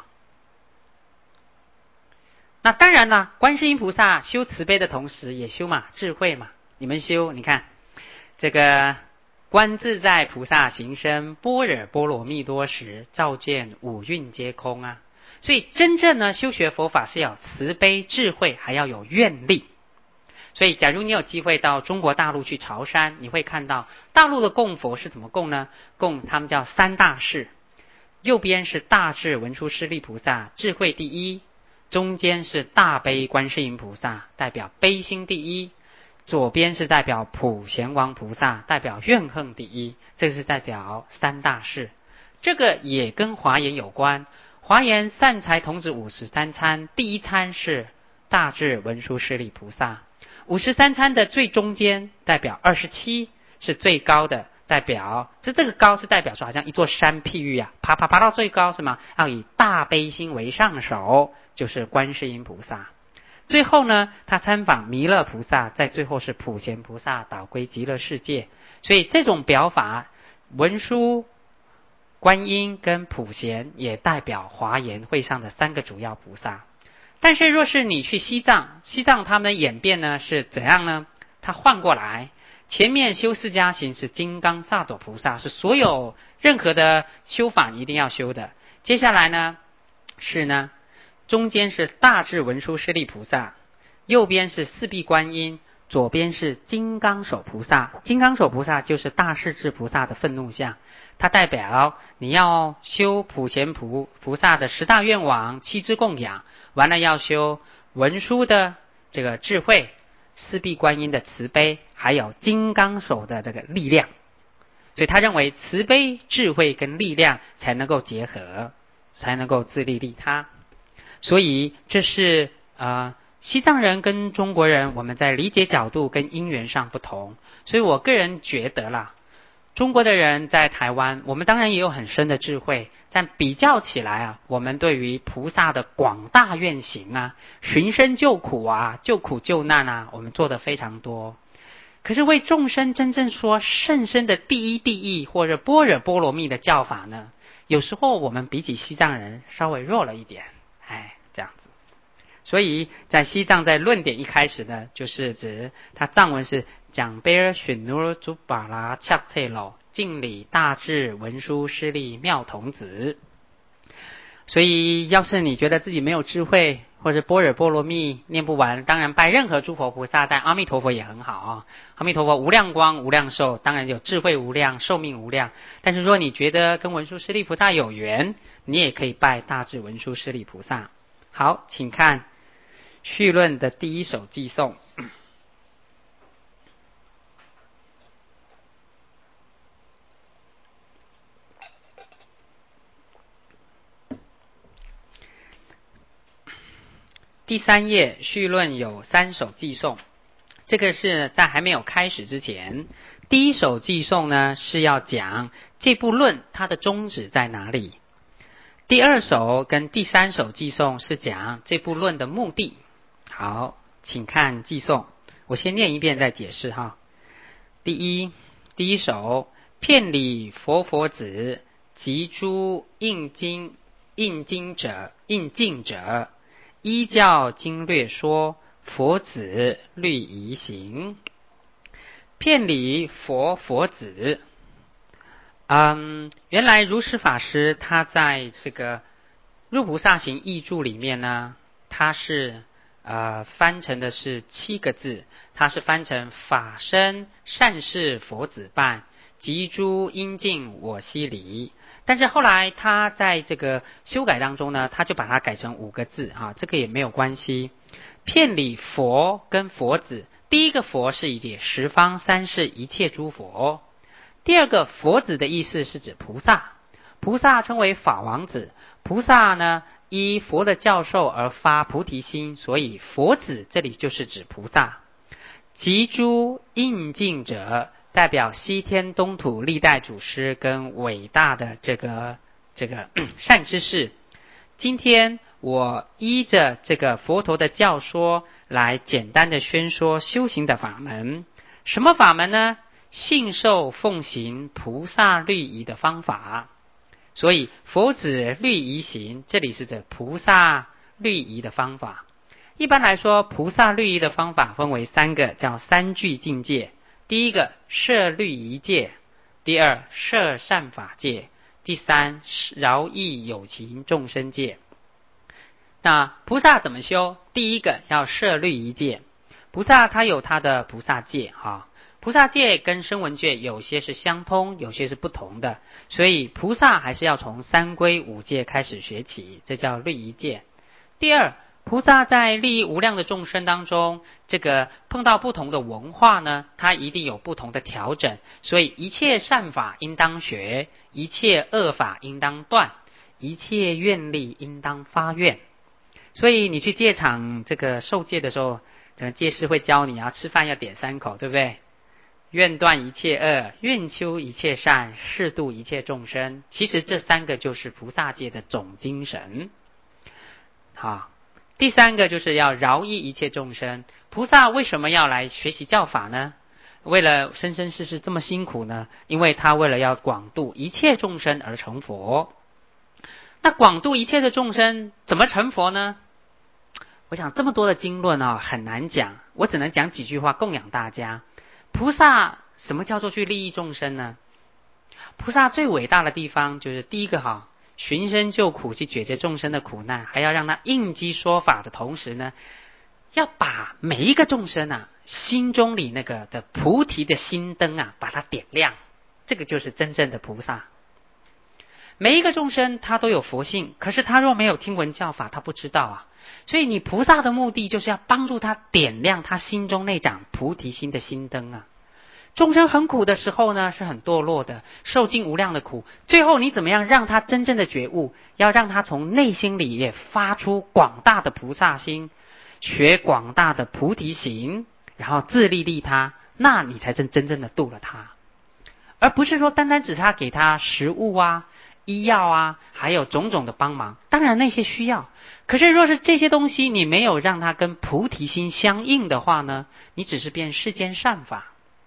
那当然了，观世音菩萨修慈悲的同时也修智慧嘛。你们修，你看这个观自在菩萨行深，般若波罗蜜多时，照见五蕴皆空啊。所以真正呢修学佛法是要慈悲智慧，还要有愿力。所以假如你有机会到中国大陆去潮汕，你会看到大陆的供佛是怎么供呢？供他们叫三大士，右边是大智文殊师利菩萨，智慧第一；中间是大悲观世音菩萨，代表悲心第一；左边是代表普贤王菩萨，代表怨恨第一。这是代表三大士。这个也跟华严有关。华严善财童子53参，第一参是大智文殊师利菩萨，53参的最中间代表27，是最高的，代表这个高是代表说好像一座山譬喻爬到最高是吗？要以大悲心为上首，就是观世音菩萨。最后呢，他参访弥勒菩萨，在最后是普贤菩萨导归极乐世界。所以这种表法，文殊、观音跟普贤也代表华严会上的三个主要菩萨。但是若是你去西藏他们的演变呢是怎样呢？他换过来，前面修四加行是金刚萨埵菩萨，是所有任何的修法你一定要修的。接下来呢中间是大智文殊师利菩萨，右边是四臂观音，左边是金刚手菩萨。金刚手菩萨就是大势至菩萨的愤怒相，它代表你要修普贤菩萨的十大愿王，七支供养，完了要修文殊的这个智慧，四臂观音的慈悲，还有金刚手的这个力量。所以他认为慈悲智慧跟力量才能够结合，才能够自利利他。所以这是西藏人跟中国人我们在理解角度跟因缘上不同。所以我个人觉得啦，中国的人在台湾，我们当然也有很深的智慧，但比较起来我们对于菩萨的广大愿行寻声救苦救苦救难我们做的非常多。 可是为众生真正说甚深的第一地义或者般若波罗蜜的教法呢，有时候我们比起西藏人稍微弱了一点，这样子。所以在西藏在论点一开始呢，就是指它藏文是讲贝尔寻努祖巴拉恰切罗敬礼大智文殊师利妙童子。所以要是你觉得自己没有智慧，或者般若波罗蜜念不完，当然拜任何诸佛菩萨，但阿弥陀佛也很好啊。阿弥陀佛无量光无量寿，当然有智慧无量寿命无量。但是如果你觉得跟文殊师利菩萨有缘，你也可以拜大智文殊师利菩萨。好，请看序论的第一首偈颂。第3页序论有3首偈颂，这个是在还没有开始之前。第一首偈颂呢是要讲这部论它的宗旨在哪里，第2首跟第3首偈颂是讲这部论的目的。好，请看偈颂，我先念一遍再解释哈。第一首，遍礼佛佛子及诸应敬者，依教经略说，佛子律仪行。遍礼佛子，原来如实法师他在这个入菩萨行译注里面呢，他是翻成的是7个字，他是翻成法身善事佛子伴，及诸应敬我悉礼。但是后来他在这个修改当中呢，他就把它改成5个字这个也没有关系。遍礼佛跟佛子，第一个佛是以解十方三世一切诸佛，第二个佛子的意思是指菩萨，菩萨称为法王子，菩萨呢依佛的教授而发菩提心，所以佛子这里就是指菩萨。及诸应敬者，代表西天东土历代祖师跟伟大的这个善知识。今天我依着这个佛陀的教说来简单的宣说修行的法门。什么法门呢？信受奉行菩萨律仪的方法。所以佛子律仪行，这里是指菩萨律仪的方法。一般来说，菩萨律仪的方法分为3个，叫3具境界。第一个摄律仪界，第2摄善法界，第3饶益有情众生界。那菩萨怎么修？第一个要摄律仪界。菩萨他有他的菩萨戒菩萨戒跟声闻戒有些是相通，有些是不同的，所以菩萨还是要从3归5戒开始学起，这叫律仪戒。第2，菩萨在利益无量的众生当中，这个碰到不同的文化呢，他一定有不同的调整，所以一切善法应当学，一切恶法应当断，一切愿力应当发愿。所以你去戒场这个受戒的时候，这个戒师会教你吃饭要点3口，对不对？愿断一切恶，愿修一切善，誓度一切众生。其实这3个就是菩萨戒的总精神。第3个就是要饶益一切众生。菩萨为什么要来学习教法呢？为了生生世世这么辛苦呢？因为他为了要广度一切众生而成佛。那广度一切的众生怎么成佛呢？我想这么多的经论很难讲，我只能讲几句话供养大家。菩萨什么叫做去利益众生呢？菩萨最伟大的地方就是第一个寻声救苦，去解决众生的苦难，还要让他应机说法的同时呢，要把每一个众生心中里那个的菩提的心灯把它点亮，这个就是真正的菩萨。每一个众生他都有佛性，可是他若没有听闻教法，他不知道所以你菩萨的目的就是要帮助他点亮他心中那盏菩提心的心灯众生很苦的时候呢，是很堕落的，受尽无量的苦，最后你怎么样让他真正的觉悟？要让他从内心里也发出广大的菩萨心，学广大的菩提行，然后自利利他，那你才真正的度了他，而不是说单单只是他给他食物医药还有种种的帮忙，当然那些需要，可是若是这些东西你没有让他跟菩提心相应的话呢，你只是变世间善法。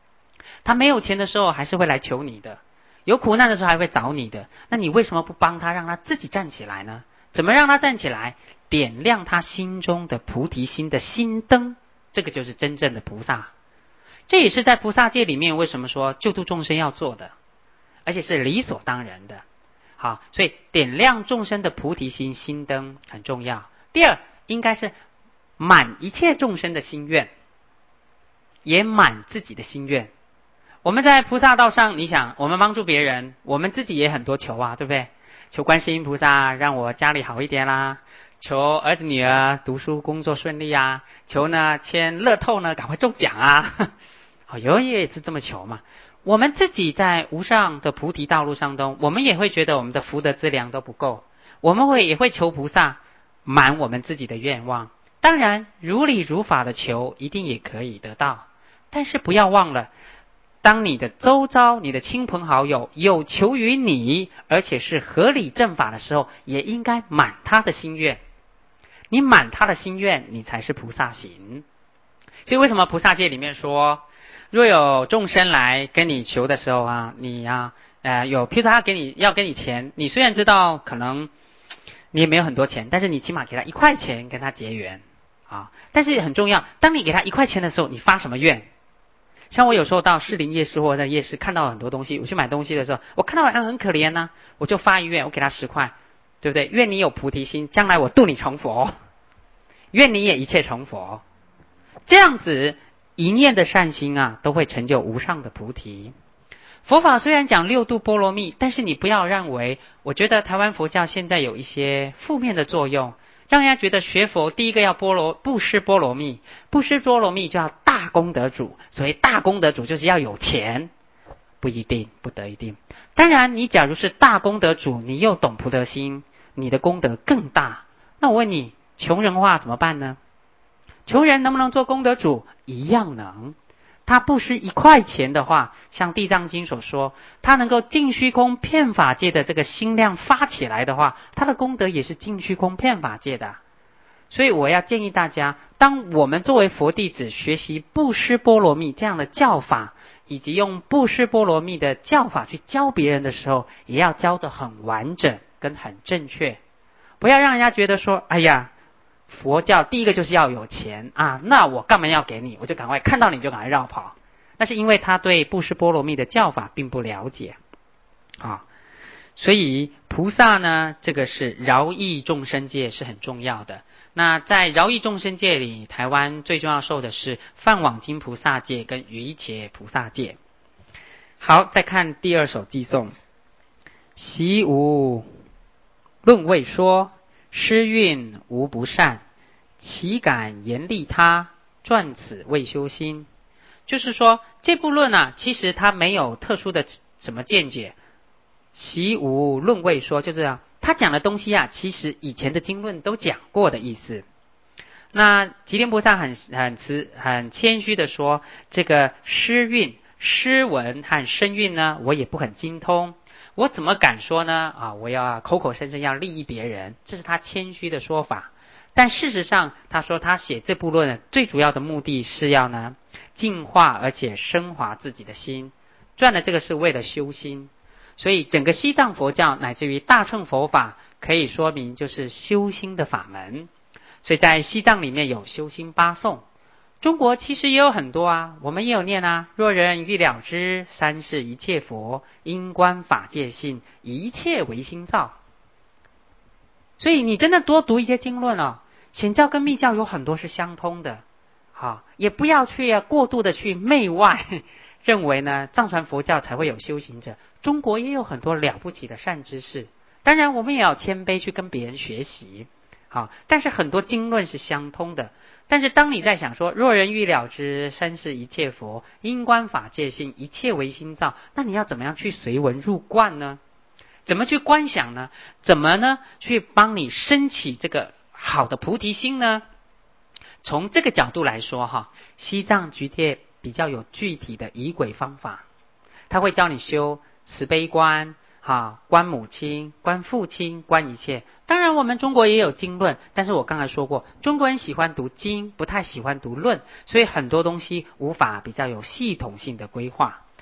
他没有钱的时候还是会来求你的，有苦难的时候还会找你的，那你为什么不帮他，让他自己站起来呢？怎么让他站起来？点亮他心中的菩提心的心灯，这个就是真正的菩萨。这也是在菩萨界里面为什么说救度众生要做的，而且是理所当然的。好，所以点亮众生的菩提心心灯很重要。第二，应该是满一切众生的心愿，也满自己的心愿。我们在菩萨道上，你想我们帮助别人，我们自己也很多求啊，对不对？求观世音菩萨让我家里好一点啦，求儿子女儿读书工作顺利啊，求呢签乐透呢赶快中奖啊。好，有人也是这么求嘛。我们自己在无上的菩提道路上中，我们也会觉得我们的福德资粮都不够，我们也会求菩萨满我们自己的愿望。当然如理如法的求一定也可以得到，但是不要忘了，当你的周遭你的亲朋好友有求于你，而且是合理正法的时候，也应该满他的心愿。你满他的心愿，你才是菩萨行。所以为什么菩萨界里面说，若有众生来跟你求的时候啊，你啊譬如他要给你钱，你虽然知道可能你也没有很多钱，但是你起码给他1块钱跟他结缘啊。但是很重要，当你给他1块钱的时候，你发什么愿？像我有时候到士林夜市或者在夜市看到很多东西，我去买东西的时候，我看到人很可怜呢，我就发一愿，我给他10块，对不对？愿你有菩提心，将来我度你成佛，愿你也一切成佛。这样子一念的善心啊，都会成就无上的菩提。佛法虽然讲6度波罗蜜，但是你不要认为，我觉得台湾佛教现在有一些负面的作用，让人家觉得学佛第一个要布施波罗蜜，布施波罗蜜就要大功德主，所以大功德主就是要有钱，不一定，不得一定。当然你假如是大功德主，你又懂菩提心，你的功德更大。那我问你，穷人化怎么办呢？穷人能不能做功德主？一样能。他布施1块钱的话，像地藏经所说，他能够尽虚空遍法界的这个心量发起来的话，他的功德也是尽虚空遍法界的。所以我要建议大家，当我们作为佛弟子学习布施波罗蜜这样的教法，以及用布施波罗蜜的教法去教别人的时候，也要教得很完整跟很正确，不要让人家觉得说，哎呀，佛教第一个就是要有钱啊，那我干嘛要给你？我就赶快看到你就赶快绕跑。那是因为他对布施波罗蜜的教法并不了解啊。所以菩萨呢，这个是饶益众生界是很重要的。那在饶益众生界里，台湾最重要受的是梵网经菩萨戒跟瑜伽菩萨戒。好，再看第2首偈颂。习无论未说，诗韵无不善，岂敢言利他，转此为修心。就是说这部论啊，其实它没有特殊的什么见解。习无论未说，就这样，他讲的东西啊，其实以前的经论都讲过的意思。那吉莲菩萨很谦虚的说，这个诗韵、诗文和声韵呢，我也不很精通，我怎么敢说呢？我要口口声声要利益别人，这是他谦虚的说法。但事实上，他说他写这部论最主要的目的是要呢净化而且升华自己的心，赚的这个是为了修心。所以整个西藏佛教乃至于大乘佛法，可以说明就是修心的法门。所以在西藏里面有修心8颂，中国其实也有很多啊，我们也有念啊，若人欲了知，三世一切佛，因观法界性，一切唯心造。所以你真的多读一些经论哦，显教跟密教有很多是相通的。好，也不要去过度的去媚外，认为呢藏传佛教才会有修行者，中国也有很多了不起的善知识，当然我们也要谦卑去跟别人学习。好，但是很多经论是相通的。但是当你在想说若人欲了知，三世一切佛，因观法界性，一切唯心造，那你要怎么样去随文入观呢？怎么去观想呢？怎么呢去帮你升起这个好的菩提心呢？从这个角度来说西藏菊帖比较有具体的仪轨方法，他会教你修慈悲观，观母亲，观父亲，观一切。当然我们中国也有经论，但是我刚才说过，中国人喜欢读经，不太喜欢读论，所以很多东西无法比较有系统性的规划。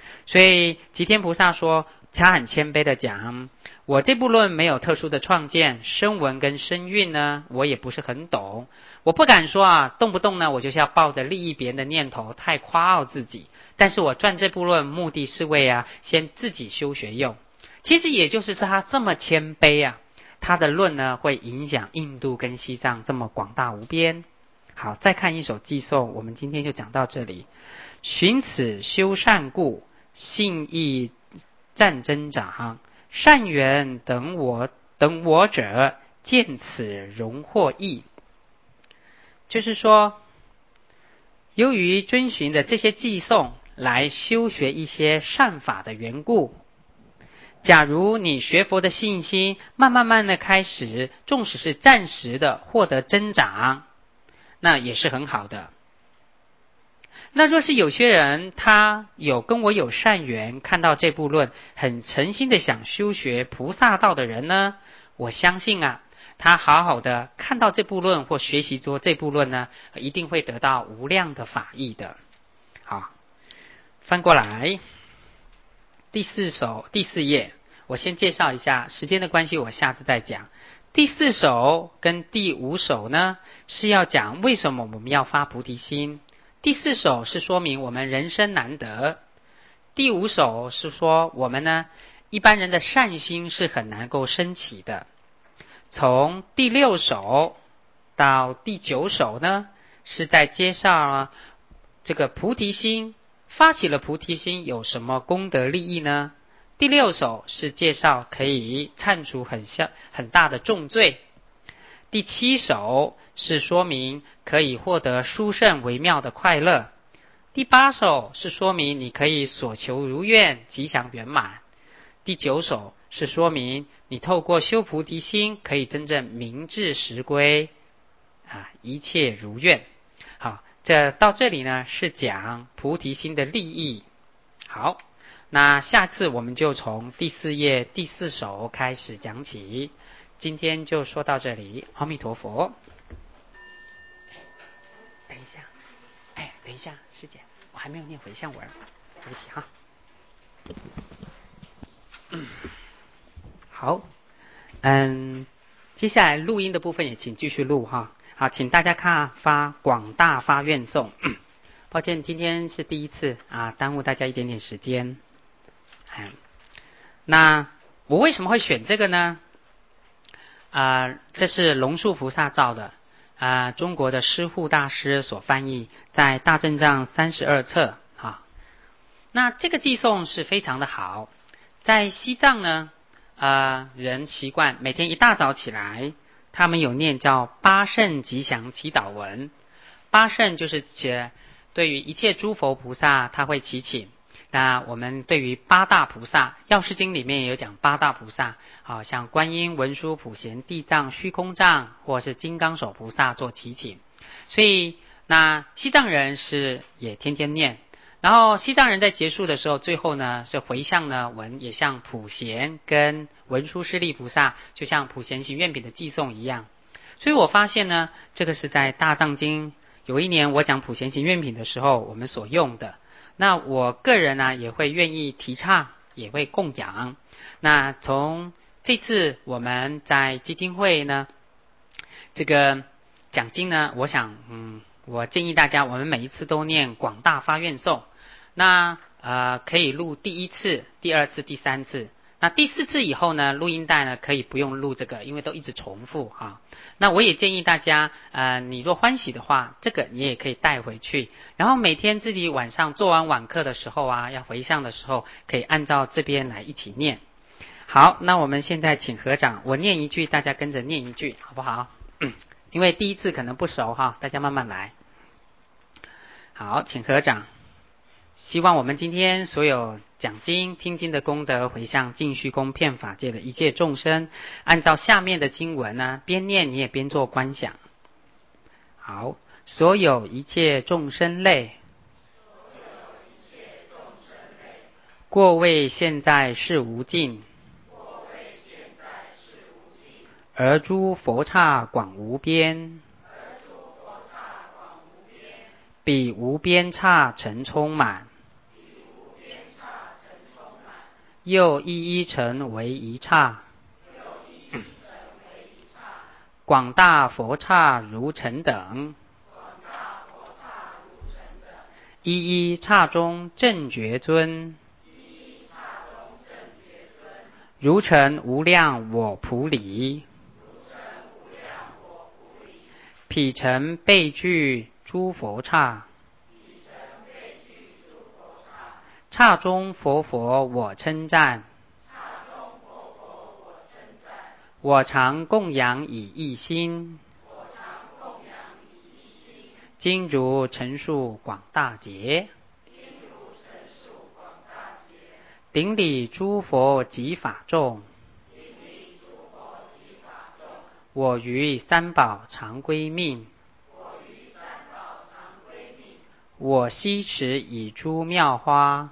所以吉天菩萨说，他很谦卑的讲，我这部论没有特殊的创建，声闻跟声韵呢，我也不是很懂，我不敢说啊，动不动呢，我就是要抱着利益别人的念头，太夸傲自己。但是我撰这部论目的是为先自己修学用。其实也就是他这么谦卑啊，他的论呢会影响印度跟西藏这么广大无边。好，再看一首偈颂，我们今天就讲到这里。寻此修善故，信义战增长，善缘等我者，见此荣获益。就是说，由于遵循的这些偈颂来修学一些善法的缘故，假如你学佛的信心慢慢的开始，纵使是暂时的获得增长，那也是很好的。那若是有些人他跟我有善缘，看到这部论很诚心的想修学菩萨道的人呢，我相信他好好的看到这部论或学习做这部论呢，一定会得到无量的法益的。好，翻过来第四页，我先介绍一下，时间的关系我下次再讲。第4首跟第5首呢，是要讲为什么我们要发菩提心。第4首是说明我们人生难得，第5首是说我们呢，一般人的善心是很难够升起的。从第6首到第9首呢，是在介绍这个菩提心，发起了菩提心有什么功德利益呢？第6首是介绍可以忏除很大的重罪。第7首是说明可以获得殊胜微妙的快乐。第8首是说明你可以所求如愿，吉祥圆满。第9首是说明你透过修菩提心可以真正明智实归一切如愿。好，到这里呢是讲菩提心的利益。好，那下次我们就从第4页第4首开始讲起。今天就说到这里，阿弥陀佛。等一下，师姐，我还没有念回向文，对不起哈。好，接下来录音的部分也请继续录哈。好，请大家看发广大发愿颂。抱歉，今天是第一次耽误大家一点点时间。那我为什么会选这个呢？这是龙树菩萨造的，中国的施护大师所翻译，在大正藏32册。那这个偈颂是非常的好，在西藏呢，人习惯每天一大早起来，他们有念叫八圣吉祥祈祷文。八圣就是对于一切诸佛菩萨他会祈请。那我们对于八大菩萨，药师经里面也有讲八大菩萨，像观音、文殊、普贤、地藏、虚空藏，或是金刚手菩萨做祈请。所以那西藏人也天天念，然后西藏人在结束的时候，最后呢是回向呢文，也像普贤跟文殊师利菩萨，就像普贤行愿品的偈颂一样。所以我发现呢，这个是在大藏经有一年我讲普贤行愿品的时候我们所用的。那我个人呢也会愿意提倡，也会供养。那从这次我们在基金会呢这个讲经呢，我想我建议大家我们每一次都念广大发愿颂。那可以录第1次、第2次、第3次。那第4次以后呢，录音带呢可以不用录这个，因为都一直重复那我也建议大家你若欢喜的话，这个你也可以带回去，然后每天自己晚上做完晚课的时候要回向的时候，可以按照这边来一起念。好，那我们现在请合掌，我念一句，大家跟着念一句，好不好？因为第一次可能不熟大家慢慢来。好，请合掌。希望我们今天所有讲经听经的功德回向尽虚空遍法界的一切众生，按照下面的经文呢，边念你也边做观想。好，所有一切众生类，过谓现在是无尽，而诸佛刹广无边，彼无边刹成充满， 又一一成为一刹。广大佛刹如尘等，一一刹中正觉尊。如尘无量我普里，彼尘备具诸佛刹。刹中佛佛我称赞，我常供养以一心。今如陈述广大劫，顶礼诸佛及法众。我于三宝常归命，我悉持以诸妙花。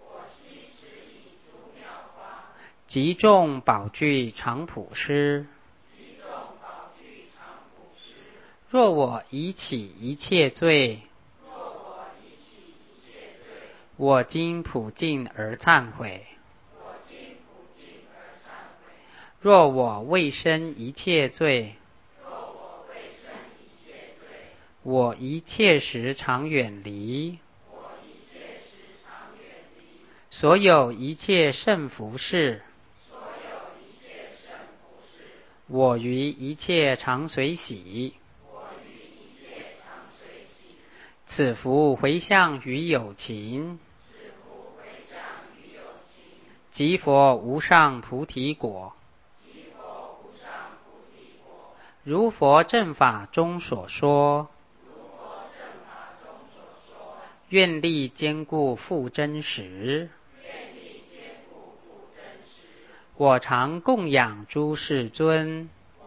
集众宝具常普施，若我已起一切罪，我今普尽而忏悔。若我未生一切罪，我一切时常远离。所有一切胜福事，我于一切常随喜。此福回向于有情，即佛无上菩提果。如佛正法中所说，愿力坚固复真实。我常供养诸世尊，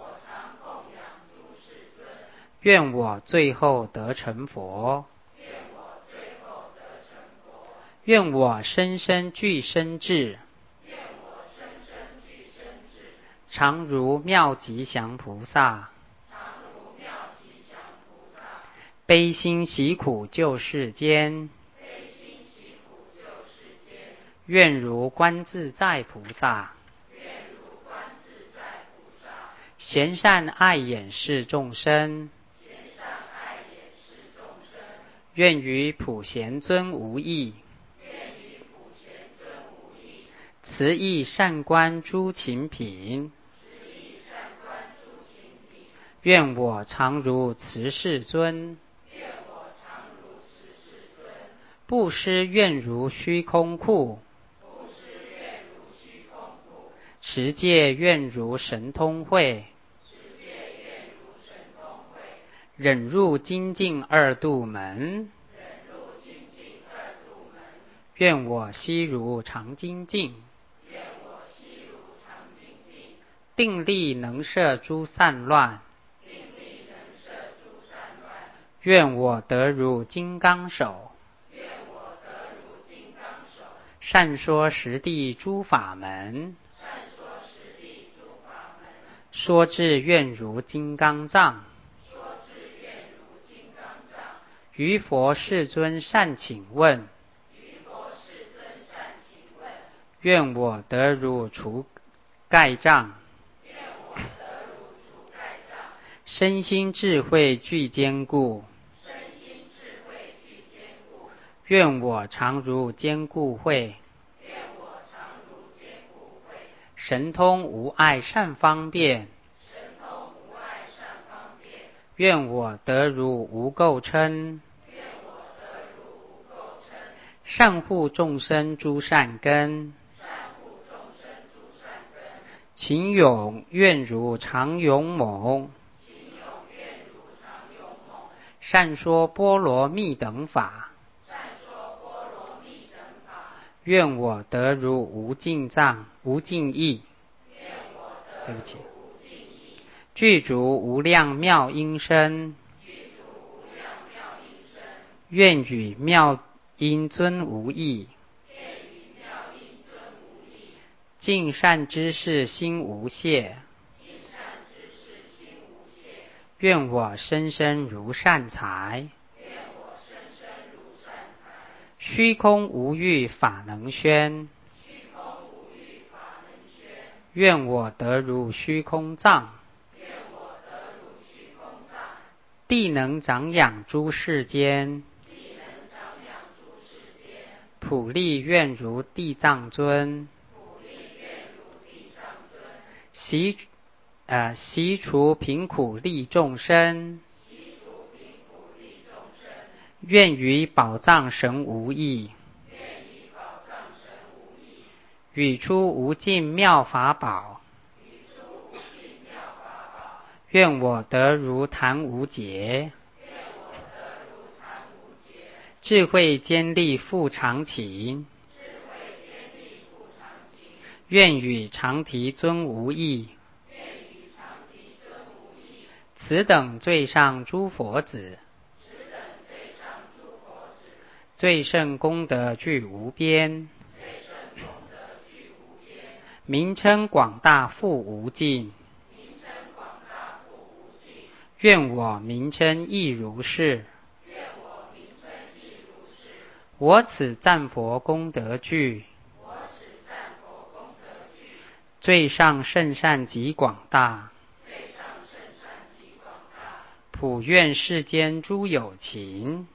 愿我最后得成佛。愿我生生具身智，常如妙吉祥菩萨。悲心喜苦救世间，愿如观自在菩萨。贤善爱眼视众生，愿与普贤尊无异。慈意善观诸情品，愿我常如慈世尊。布施愿如虚空库，持戒愿如神通慧。忍入精进二度门，愿我悉如常精进。定力能摄诸散乱，愿我得如金刚手。善说实地诸法门，说至愿如金刚藏。于佛世尊善请问，愿我得如除盖障。身心智慧俱坚固，愿我常如坚固慧。神通无碍善方便，愿我得如无垢嗔。善护众生诸善根，勤勇愿如常勇猛。善说波罗蜜等法，愿我得如无尽藏无尽意。对不起，具足无量妙音声，愿与妙音尊无异。尽善知识心无懈，愿我生生如善财。虚空无欲法能宣， 愿我得如虚空藏，地能长养诸世间，普利愿如地藏尊，习除贫苦利众生，愿与宝藏神无异，语出无尽妙法宝，愿我得如谈无劫，智慧坚立复常情，愿与常提尊无异，此等最上诸佛子，最胜功德具无边，名称广大复无尽，愿我名称亦如是。我此赞佛功德具，最上甚善极广大，普愿世间诸有情，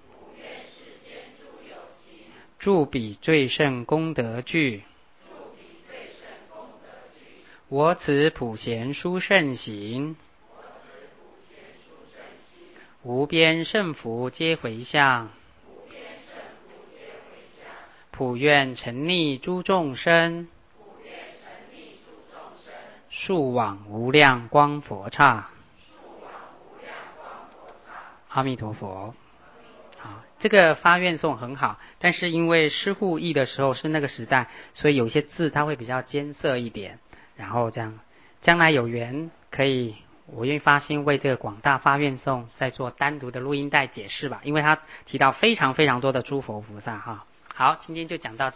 助彼最胜功德具。我此普贤殊胜行，无边胜福皆回向，普愿沉溺诸众生，速往无量光佛刹。阿弥陀佛。好，这个发愿颂很好，但是因为师父译的时候是那个时代，所以有些字它会比较艰涩一点。然后这样，将来有缘可以，我愿意发心为这个广大发愿颂再做单独的录音带解释吧，因为他提到非常非常多的诸佛菩萨哈。好，今天就讲到这。